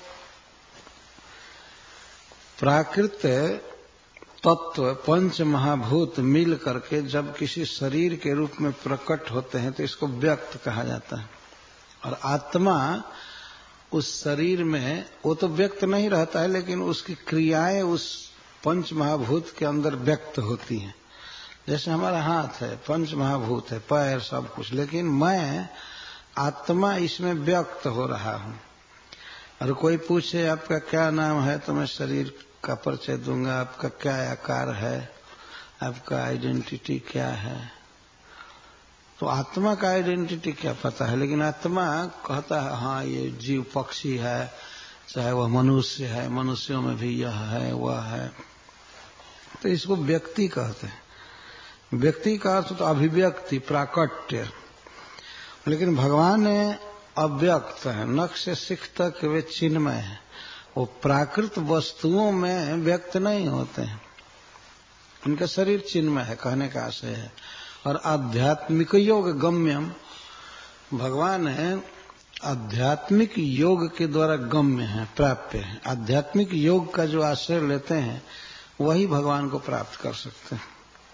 प्राकृत तत्व, पंच महाभूत मिल करके जब किसी शरीर के रूप में प्रकट होते हैं तो इसको व्यक्त कहा जाता है। और आत्मा उस शरीर में, वो तो व्यक्त नहीं रहता है, लेकिन उसकी क्रियाएं उस पंच महाभूत के अंदर व्यक्त होती हैं। जैसे हमारा हाथ है, पंच महाभूत है, पैर, सब कुछ, लेकिन मैं आत्मा इसमें व्यक्त हो रहा हूं। और कोई पूछे आपका क्या नाम है, तो मैं शरीर का परिचय दूंगा। आपका क्या आकार है, आपका आइडेंटिटी क्या है। तो आत्मा का आइडेंटिटी क्या पता है, लेकिन आत्मा कहता है हाँ ये जीव पक्षी है, चाहे वह मनुष्य है, मनुष्यों में भी यह है वह है। तो इसको व्यक्ति कहते हैं। व्यक्ति का अर्थ तो अभिव्यक्ति, प्राकट्य। लेकिन भगवान अव्यक्त है, नख से सिख तक वे चिन्मय है। वो प्राकृत वस्तुओं में व्यक्त नहीं होते हैं। उनका शरीर चिन्मय है, कहने का आशय है। और आध्यात्मिक योग गम्यम, भगवान है आध्यात्मिक योग के द्वारा गम्य है, प्राप्य है। आध्यात्मिक योग का जो आश्रय लेते हैं वही भगवान को प्राप्त कर सकते हैं।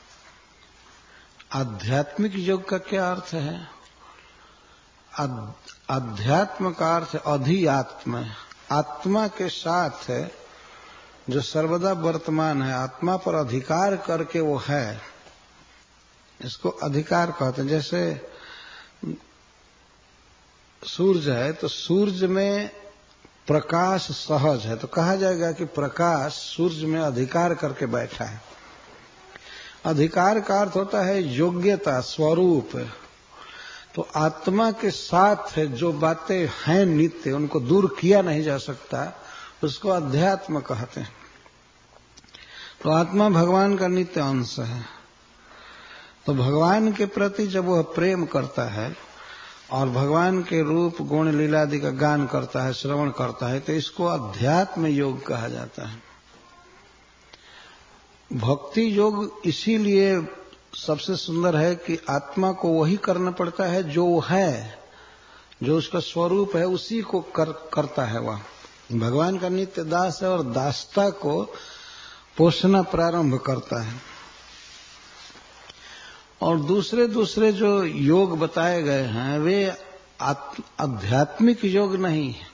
आध्यात्मिक योग का क्या अर्थ है? अध्यात्म का अर्थ है अधिआत्म, आत्मा के साथ है, जो सर्वदा वर्तमान है, आत्मा पर अधिकार करके वो है, इसको अधिकार कहते हैं। जैसे सूर्य है तो सूर्य में प्रकाश सहज है, तो कहा जाएगा कि प्रकाश सूर्य में अधिकार करके बैठा है। अधिकार का अर्थ होता है योग्यता, स्वरूप। तो आत्मा के साथ जो बातें हैं नित्य, उनको दूर किया नहीं जा सकता, उसको अध्यात्म कहते हैं। तो आत्मा भगवान का नित्य अंश है। तो भगवान के प्रति जब वह प्रेम करता है और भगवान के रूप गुण लीला आदि का गान करता है, श्रवण करता है, तो इसको अध्यात्म योग कहा जाता है। भक्ति योग इसीलिए सबसे सुंदर है कि आत्मा को वही करना पड़ता है जो है, जो उसका स्वरूप है, उसी को कर, करता है वह। भगवान का नित्य दास है और दासता को पोषना प्रारंभ करता है। और दूसरे दूसरे जो योग बताए गए हैं वे आध्यात्मिक योग नहीं है,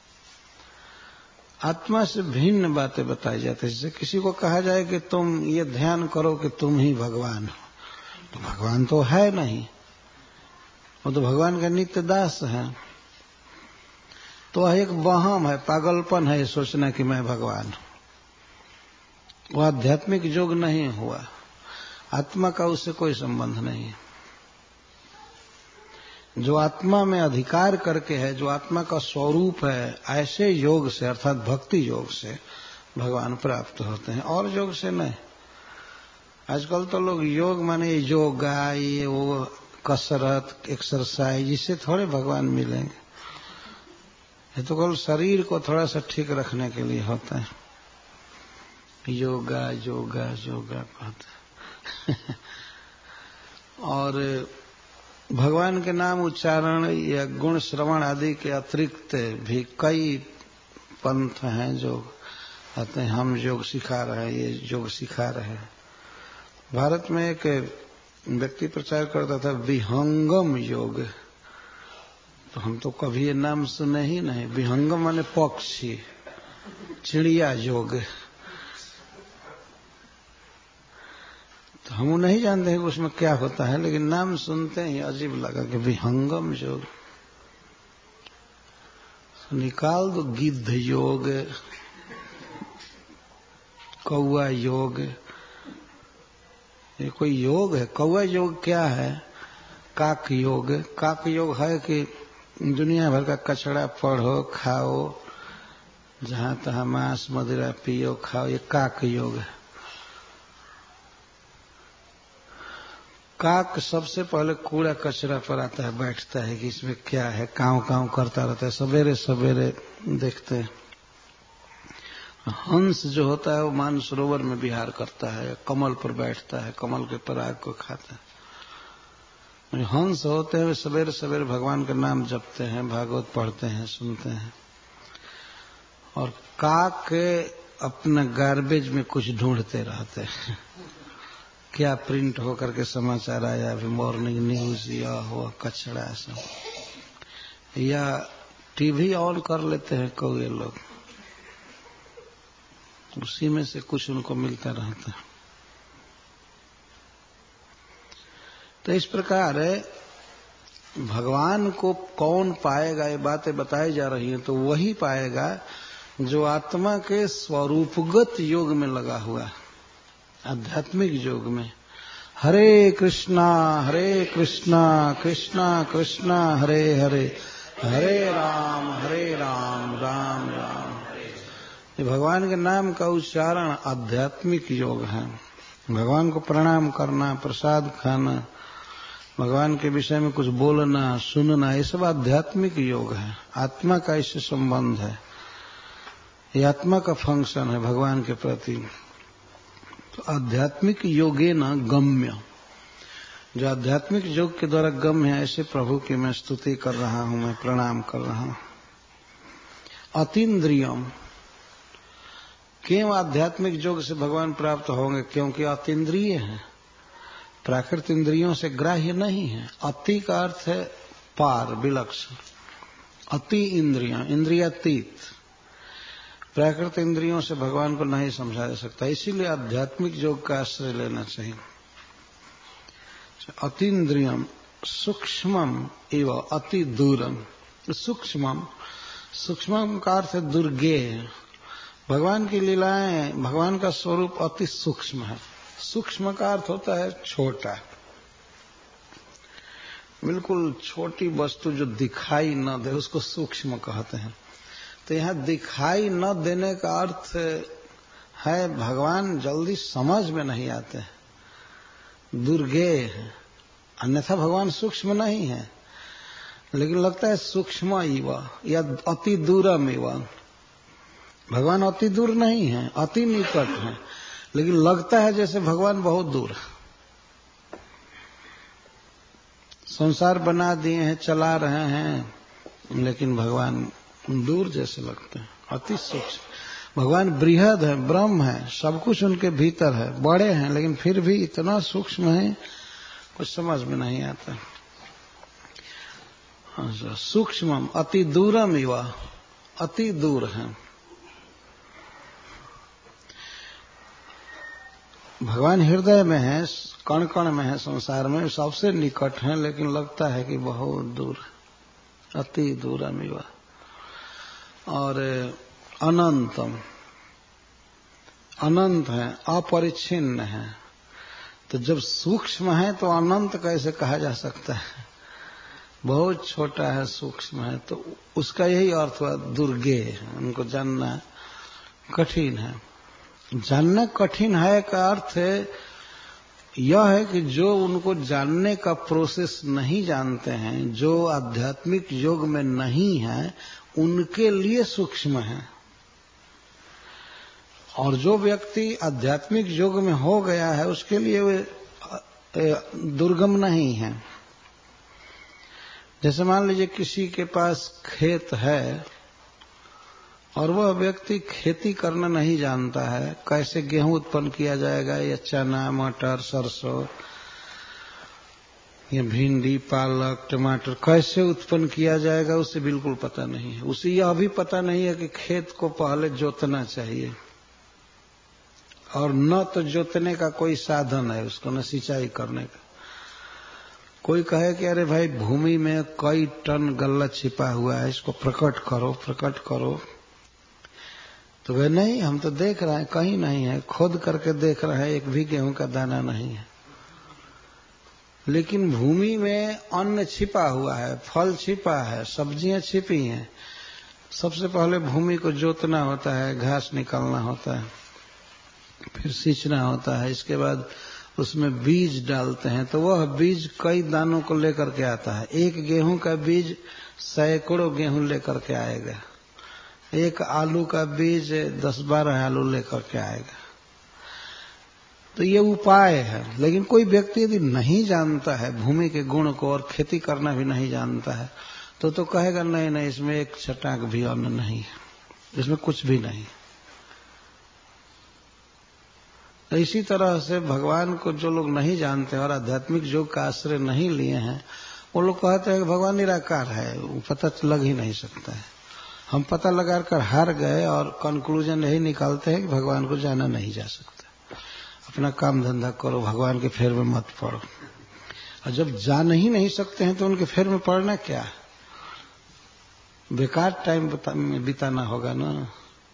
आत्मा से भिन्न बातें बताई जाती है। जैसे किसी को कहा जाए कि तुम ये ध्यान करो कि तुम ही भगवान हो, तो भगवान तो है नहीं, वो तो भगवान का नित्य दास है। तो वह एक वहम है, पागलपन है सोचना कि मैं भगवान हूं। वह आध्यात्मिक योग नहीं हुआ, आत्मा का उससे कोई संबंध नहीं है। जो आत्मा में अधिकार करके है, जो आत्मा का स्वरूप है, ऐसे योग से अर्थात भक्ति योग से भगवान प्राप्त होते हैं, और योग से नहीं। आजकल तो लोग योग माने योगा, ये वो कसरत, एक्सरसाइज, इससे थोड़े भगवान मिलेंगे। ये तो केवल शरीर को थोड़ा सा ठीक रखने के लिए होता है। योगा योगा योगा कहते हैं। और भगवान के नाम उच्चारण या गुण श्रवण आदि के अतिरिक्त भी कई पंथ हैं जो कहते हैं हम योग सिखा रहे हैं, ये योग सिखा रहे हैं। भारत में एक व्यक्ति प्रचार करता था विहंगम योग, तो हम तो कभी ये नाम सुने ही नहीं। विहंगम माने पक्षी, चिड़िया योग। तो हम नहीं जानते हैं कि उसमें क्या होता है, लेकिन नाम सुनते ही अजीब लगा कि विहंगम योग। निकाल दो गिद्ध योग, कौआ योग, ये कोई योग है? कौआ योग क्या है? काक योग। काक योग है कि दुनिया भर का कचड़ा पढ़ो, खाओ, जहां तहां मांस मदिरा पियो खाओ, ये काक योग है। काक सबसे पहले कूड़ा कचरा पर आता है, बैठता है कि इसमें क्या है, कांव कांव करता रहता है, सवेरे सवेरे देखते हैं। हंस जो होता है वो मानसरोवर में विहार करता है, कमल पर बैठता है, कमल के पराग को खाता है। हंस होते हैं वे सवेरे सवेरे भगवान का नाम जपते हैं, भागवत पढ़ते हैं, सुनते हैं। और काक अपना गार्बेज में कुछ ढूंढते रहते हैं, क्या प्रिंट होकर के समाचार आया, अभी मॉर्निंग न्यूज या हुआ कचड़ा सब, या टीवी ऑन कर लेते हैं कौए लोग, उसी में से कुछ उनको मिलता रहता है। तो इस प्रकार भगवान को कौन पाएगा, ये बातें बताई जा रही हैं। तो वही पाएगा जो आत्मा के स्वरूपगत योग में लगा हुआ, आध्यात्मिक योग में। हरे कृष्णा हरे कृष्णा कृष्णा कृष्णा हरे हरे, हरे राम हरे राम राम राम हरे। ये भगवान के नाम का उच्चारण आध्यात्मिक योग है। भगवान को प्रणाम करना, प्रसाद खाना, भगवान के विषय में कुछ बोलना, सुनना, ये सब आध्यात्मिक योग है। आत्मा का इससे संबंध है, ये आत्मा का फंक्शन है भगवान के प्रति। तो आध्यात्मिक योगे न गम्य, जो आध्यात्मिक योग के द्वारा गम्य है, ऐसे प्रभु की मैं स्तुति कर रहा हूं, मैं प्रणाम कर रहा हूं। अतीन्द्रियम, क्यों आध्यात्मिक योग से भगवान प्राप्त होंगे? क्योंकि अतीन्द्रिय हैं, प्राकृत इंद्रियों से ग्राह्य नहीं है। अति का अर्थ है पार, विलक्षण। अति इंद्रियां, इंद्रियातीत, प्राकृत इंद्रियों से भगवान को नहीं समझा जा सकता। इसीलिए आध्यात्मिक योग का आश्रय लेना चाहिए। अतीन्द्रियम सूक्ष्मम एवं अति दूरम। सूक्ष्मम, सूक्ष्मम का अर्थ है दुर्गेय। भगवान की लीलाएं, भगवान का स्वरूप अति सूक्ष्म है। सूक्ष्म का अर्थ होता है छोटा। बिल्कुल छोटी वस्तु जो दिखाई न दे उसको सूक्ष्म कहते हैं। तो यहाँ दिखाई न देने का अर्थ है भगवान जल्दी समझ में नहीं आते हैं, दुर्गेय है। अन्यथा भगवान सूक्ष्म नहीं है, लेकिन लगता है सूक्ष्म इव या अति दूरम इव। भगवान अति दूर नहीं है, अति निकट है, लेकिन लगता है जैसे भगवान बहुत दूर है। संसार बना दिए हैं, चला रहे हैं, लेकिन भगवान दूर जैसे लगते हैं, अति सूक्ष्म। भगवान बृहद है, ब्रह्म है, सब कुछ उनके भीतर है, बड़े हैं, लेकिन फिर भी इतना सूक्ष्म है कुछ समझ में नहीं आता। सूक्ष्म अति दूरम इव, अति दूर है। भगवान हृदय में है, कण कण में है, संसार में सबसे निकट है, लेकिन लगता है कि बहुत दूर, अति दूरम इव। और अनंतम, अनंत है, अपरिच्छिन्न है। तो जब सूक्ष्म है तो अनंत कैसे कहा जा सकता है? बहुत छोटा है, सूक्ष्म है, तो उसका यही अर्थ हुआ दुर्गेय है, उनको जानना कठिन है। जानना कठिन है का अर्थ है यह है कि जो उनको जानने का प्रोसेस नहीं जानते हैं, जो आध्यात्मिक योग में नहीं है, उनके लिए सूक्ष्म है। और जो व्यक्ति आध्यात्मिक योग में हो गया है उसके लिए वे दुर्गम नहीं है। जैसे मान लीजिए किसी के पास खेत है और वह व्यक्ति खेती करना नहीं जानता है, कैसे गेहूं उत्पन्न किया जाएगा या चना, मटर, सरसों या भिंडी, पालक, टमाटर कैसे उत्पन्न किया जाएगा, उसे बिल्कुल पता नहीं है। उसे यह भी पता नहीं है कि खेत को पहले जोतना चाहिए, और न तो जोतने का कोई साधन है उसको, न सिंचाई करने का। कोई कहे कि अरे भाई भूमि में कई टन गल्ला छिपा हुआ है, इसको प्रकट करो, प्रकट करो, तो वे नहीं, हम तो देख रहे हैं कहीं नहीं है, खोद करके देख रहे हैं, एक भी गेहूं का दाना नहीं है। लेकिन भूमि में अन्न छिपा हुआ है, फल छिपा है, सब्जियां छिपी हैं। सबसे पहले भूमि को जोतना होता है, घास निकालना होता है, फिर सींचना होता है, इसके बाद उसमें बीज डालते हैं, तो वह बीज कई दानों को लेकर के आता है। एक गेहूं का बीज सैकड़ों गेहूं लेकर के आएगा, एक आलू का बीज दस बारह आलू लेकर के आएगा। तो ये उपाय है। लेकिन कोई व्यक्ति यदि नहीं जानता है भूमि के गुण को और खेती करना भी नहीं जानता है, तो तो कहेगा नहीं नहीं, इसमें एक छटाक भी अन्न नहीं है, इसमें कुछ भी नहीं। इसी तरह से भगवान को जो लोग नहीं जानते और आध्यात्मिक योग का आश्रय नहीं लिए हैं, वो लोग कहते हैं कि भगवान निराकार है, वो पता लग ही नहीं सकता है। हम पता लगा कर हार गए और कंक्लूजन यही निकालते हैं कि भगवान को जाना नहीं जा सकता। अपना काम धंधा करो, भगवान के फेर में मत पड़ो। और जब जान ही नहीं सकते हैं तो उनके फेर में पड़ना क्या है? बेकार टाइम बिताना होगा ना।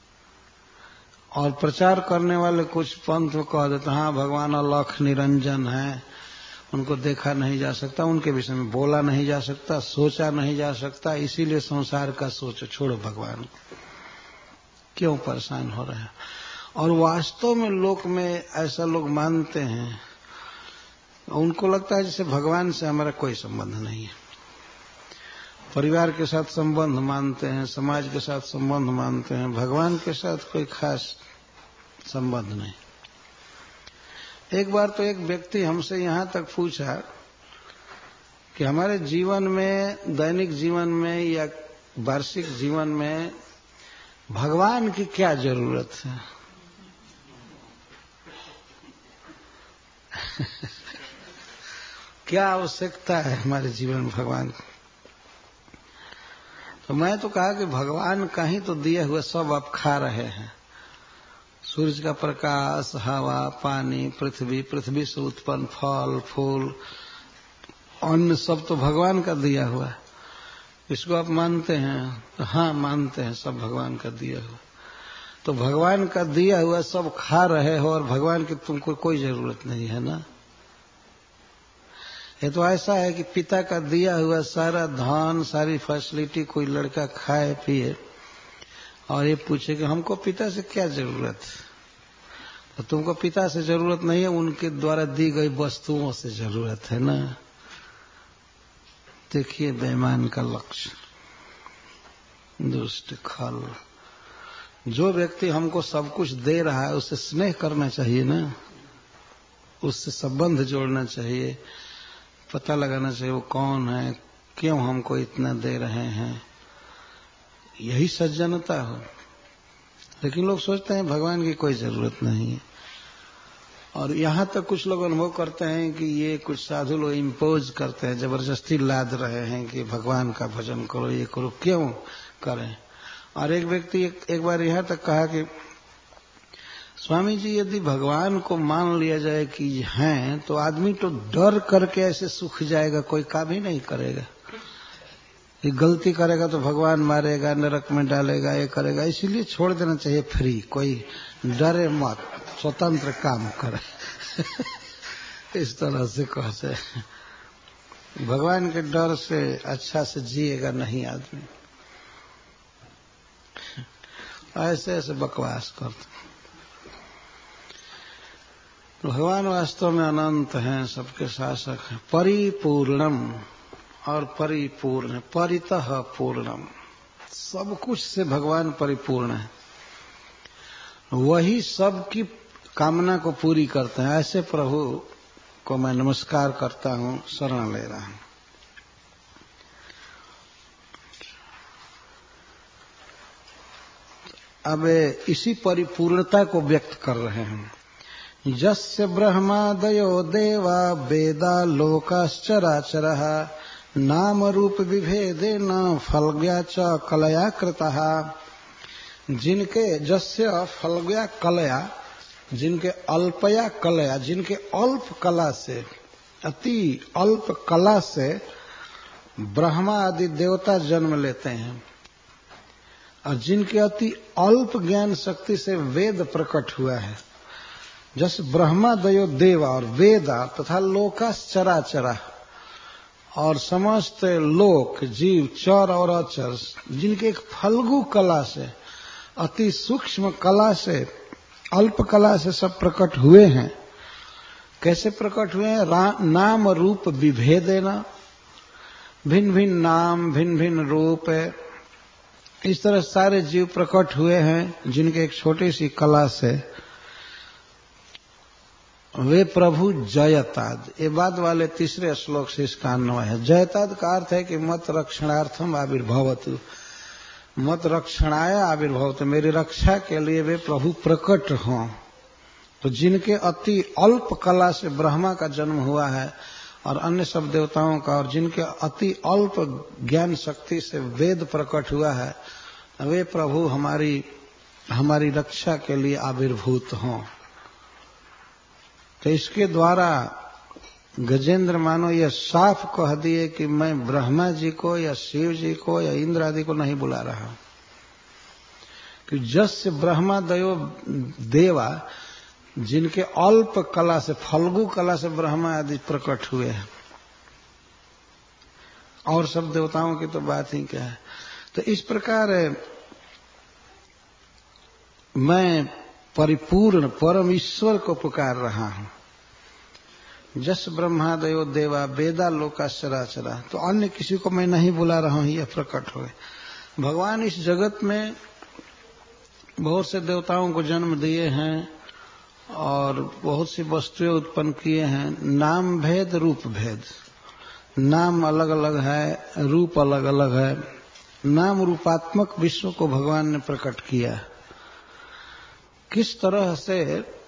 और प्रचार करने वाले कुछ पंथ कह देते हाँ भगवान अलख निरंजन है, उनको देखा नहीं जा सकता, उनके विषय में बोला नहीं जा सकता, सोचा नहीं जा सकता, इसीलिए संसार का सोचो, छोड़ो भगवान को, क्यों परेशान हो रहे हैं। और वास्तव में लोक में ऐसा लोग मानते हैं, उनको लगता है जैसे भगवान से हमारा कोई संबंध नहीं है। परिवार के साथ संबंध मानते हैं, समाज के साथ संबंध मानते हैं, भगवान के साथ कोई खास संबंध नहीं। एक बार तो एक व्यक्ति हमसे यहां तक पूछा कि हमारे जीवन में, दैनिक जीवन में या वार्षिक जीवन में भगवान की क्या जरूरत है? क्या आवश्यकता है हमारे जीवन में भगवान की? तो मैं तो कहा कि भगवान का ही तो दिया हुआ सब आप खा रहे हैं। सूरज का प्रकाश, हवा, पानी, पृथ्वी, पृथ्वी से उत्पन्न फल, फूल, अन्न सब तो भगवान का दिया हुआ है। इसको आप मानते हैं? तो हाँ मानते हैं, सब भगवान का दिया हुआ। तो भगवान का दिया हुआ सब खा रहे हो और भगवान की तुमको कोई जरूरत नहीं है ना। ये तो ऐसा है कि पिता का दिया हुआ सारा धन, सारी फैसिलिटी कोई लड़का खाए पिए और ये पूछे कि हमको पिता से क्या जरूरत है। तो तुमको पिता से जरूरत नहीं है, उनके द्वारा दी गई वस्तुओं से जरूरत है ना। देखिए बेईमान का लक्ष्य, दुष्ट खल। जो व्यक्ति हमको सब कुछ दे रहा है उससे स्नेह करना चाहिए ना, उससे संबंध जोड़ना चाहिए, पता लगाना चाहिए वो कौन है, क्यों हमको इतना दे रहे हैं, यही सज्जनता हो। लेकिन लोग सोचते हैं भगवान की कोई जरूरत नहीं है। और यहाँ तक कुछ लोग अनुभव करते हैं कि ये कुछ साधु लोग इम्पोज करते हैं, जबरदस्ती लाद रहे हैं कि भगवान का भजन करो, ये करो। क्यों करें? और एक व्यक्ति एक, एक बार यहाँ तक कहा कि स्वामी जी, यदि भगवान को मान लिया जाए कि हैं तो आदमी तो डर करके ऐसे सूख जाएगा, कोई काम ही नहीं करेगा। ये गलती करेगा तो भगवान मारेगा, नरक में डालेगा, ये करेगा। इसीलिए छोड़ देना चाहिए फ्री, कोई डरे मत, स्वतंत्र काम करे। इस तरह से कहते हैं। भगवान के डर से अच्छा से जिएगा नहीं आदमी, ऐसे ऐसे बकवास करते। भगवान वास्तव में अनंत हैं, सबके शासक हैं, परिपूर्णम और परिपूर्ण है, परितः पूर्णम। सब कुछ से भगवान परिपूर्ण है, वही सबकी कामना को पूरी करते हैं। ऐसे प्रभु को मैं नमस्कार करता हूं, शरण ले रहा हूं। अब इसी परिपूर्णता को व्यक्त कर रहे हैं। यस्य ब्रह्मादयो देवा वेदा लोकाश्चराचरः नाम रूप विभेदेन फलज्ञा च कलया कृतः। जिनके जस्य फलज्ञा कलया, जिनके अल्पया कलया, जिनके अल्प कला से, अति अल्प कला से ब्रह्मा आदि देवता जन्म लेते हैं, और जिनके अति अल्प ज्ञान शक्ति से वेद प्रकट हुआ है। जैसे ब्रह्मादयो देवा और वेदा तथा लोकाश्चराचरा, और समस्त लोक जीव चर और अचर, जिनके एक फल्गु कला से, अति सूक्ष्म कला से, अल्प कला से सब प्रकट हुए हैं। कैसे प्रकट हुए हैं? नाम रूप विभेदेना, भिन्न भिन्न नाम, भिन्न भिन्न रूप है। इस तरह सारे जीव प्रकट हुए हैं, जिनके एक छोटी सी कला से वे प्रभु जयताद। ये बाद वाले तीसरे श्लोक से इसका अन्वय है। जयताद का अर्थ है कि मत रक्षणार्थम आविर्भवतु, मत रक्षणाय आविर्भवतु, मेरी रक्षा के लिए वे प्रभु प्रकट हों। तो जिनके अति अल्प कला से ब्रह्मा का जन्म हुआ है और अन्य सब देवताओं का, और जिनके अति अल्प ज्ञान शक्ति से वेद प्रकट हुआ है, वे प्रभु हमारी हमारी रक्षा के लिए आविर्भूत हों। तो इसके द्वारा गजेंद्र मानो यह साफ कह दिए कि मैं ब्रह्मा जी को या शिव जी को या इंद्र आदि को नहीं बुला रहा हूं, कि जस्य ब्रह्मा दयो देवा, जिनके अल्प कला से, फल्गु कला से ब्रह्मा आदि प्रकट हुए हैं, और सब देवताओं की तो बात ही क्या है। तो इस प्रकार मैं परिपूर्ण परम ईश्वर को पुकार रहा हूं। जस ब्रह्मादयो देवा वेदा लोकाश्चराचरा, तो अन्य किसी को मैं नहीं बुला रहा हूं, यह प्रकट हो गए। भगवान इस जगत में बहुत से देवताओं को जन्म दिए हैं और बहुत सी वस्तुएं उत्पन्न किए हैं। नाम भेद रूप भेद, नाम अलग अलग है, रूप अलग अलग है। नाम रूपात्मक विश्व को भगवान ने प्रकट किया। किस तरह से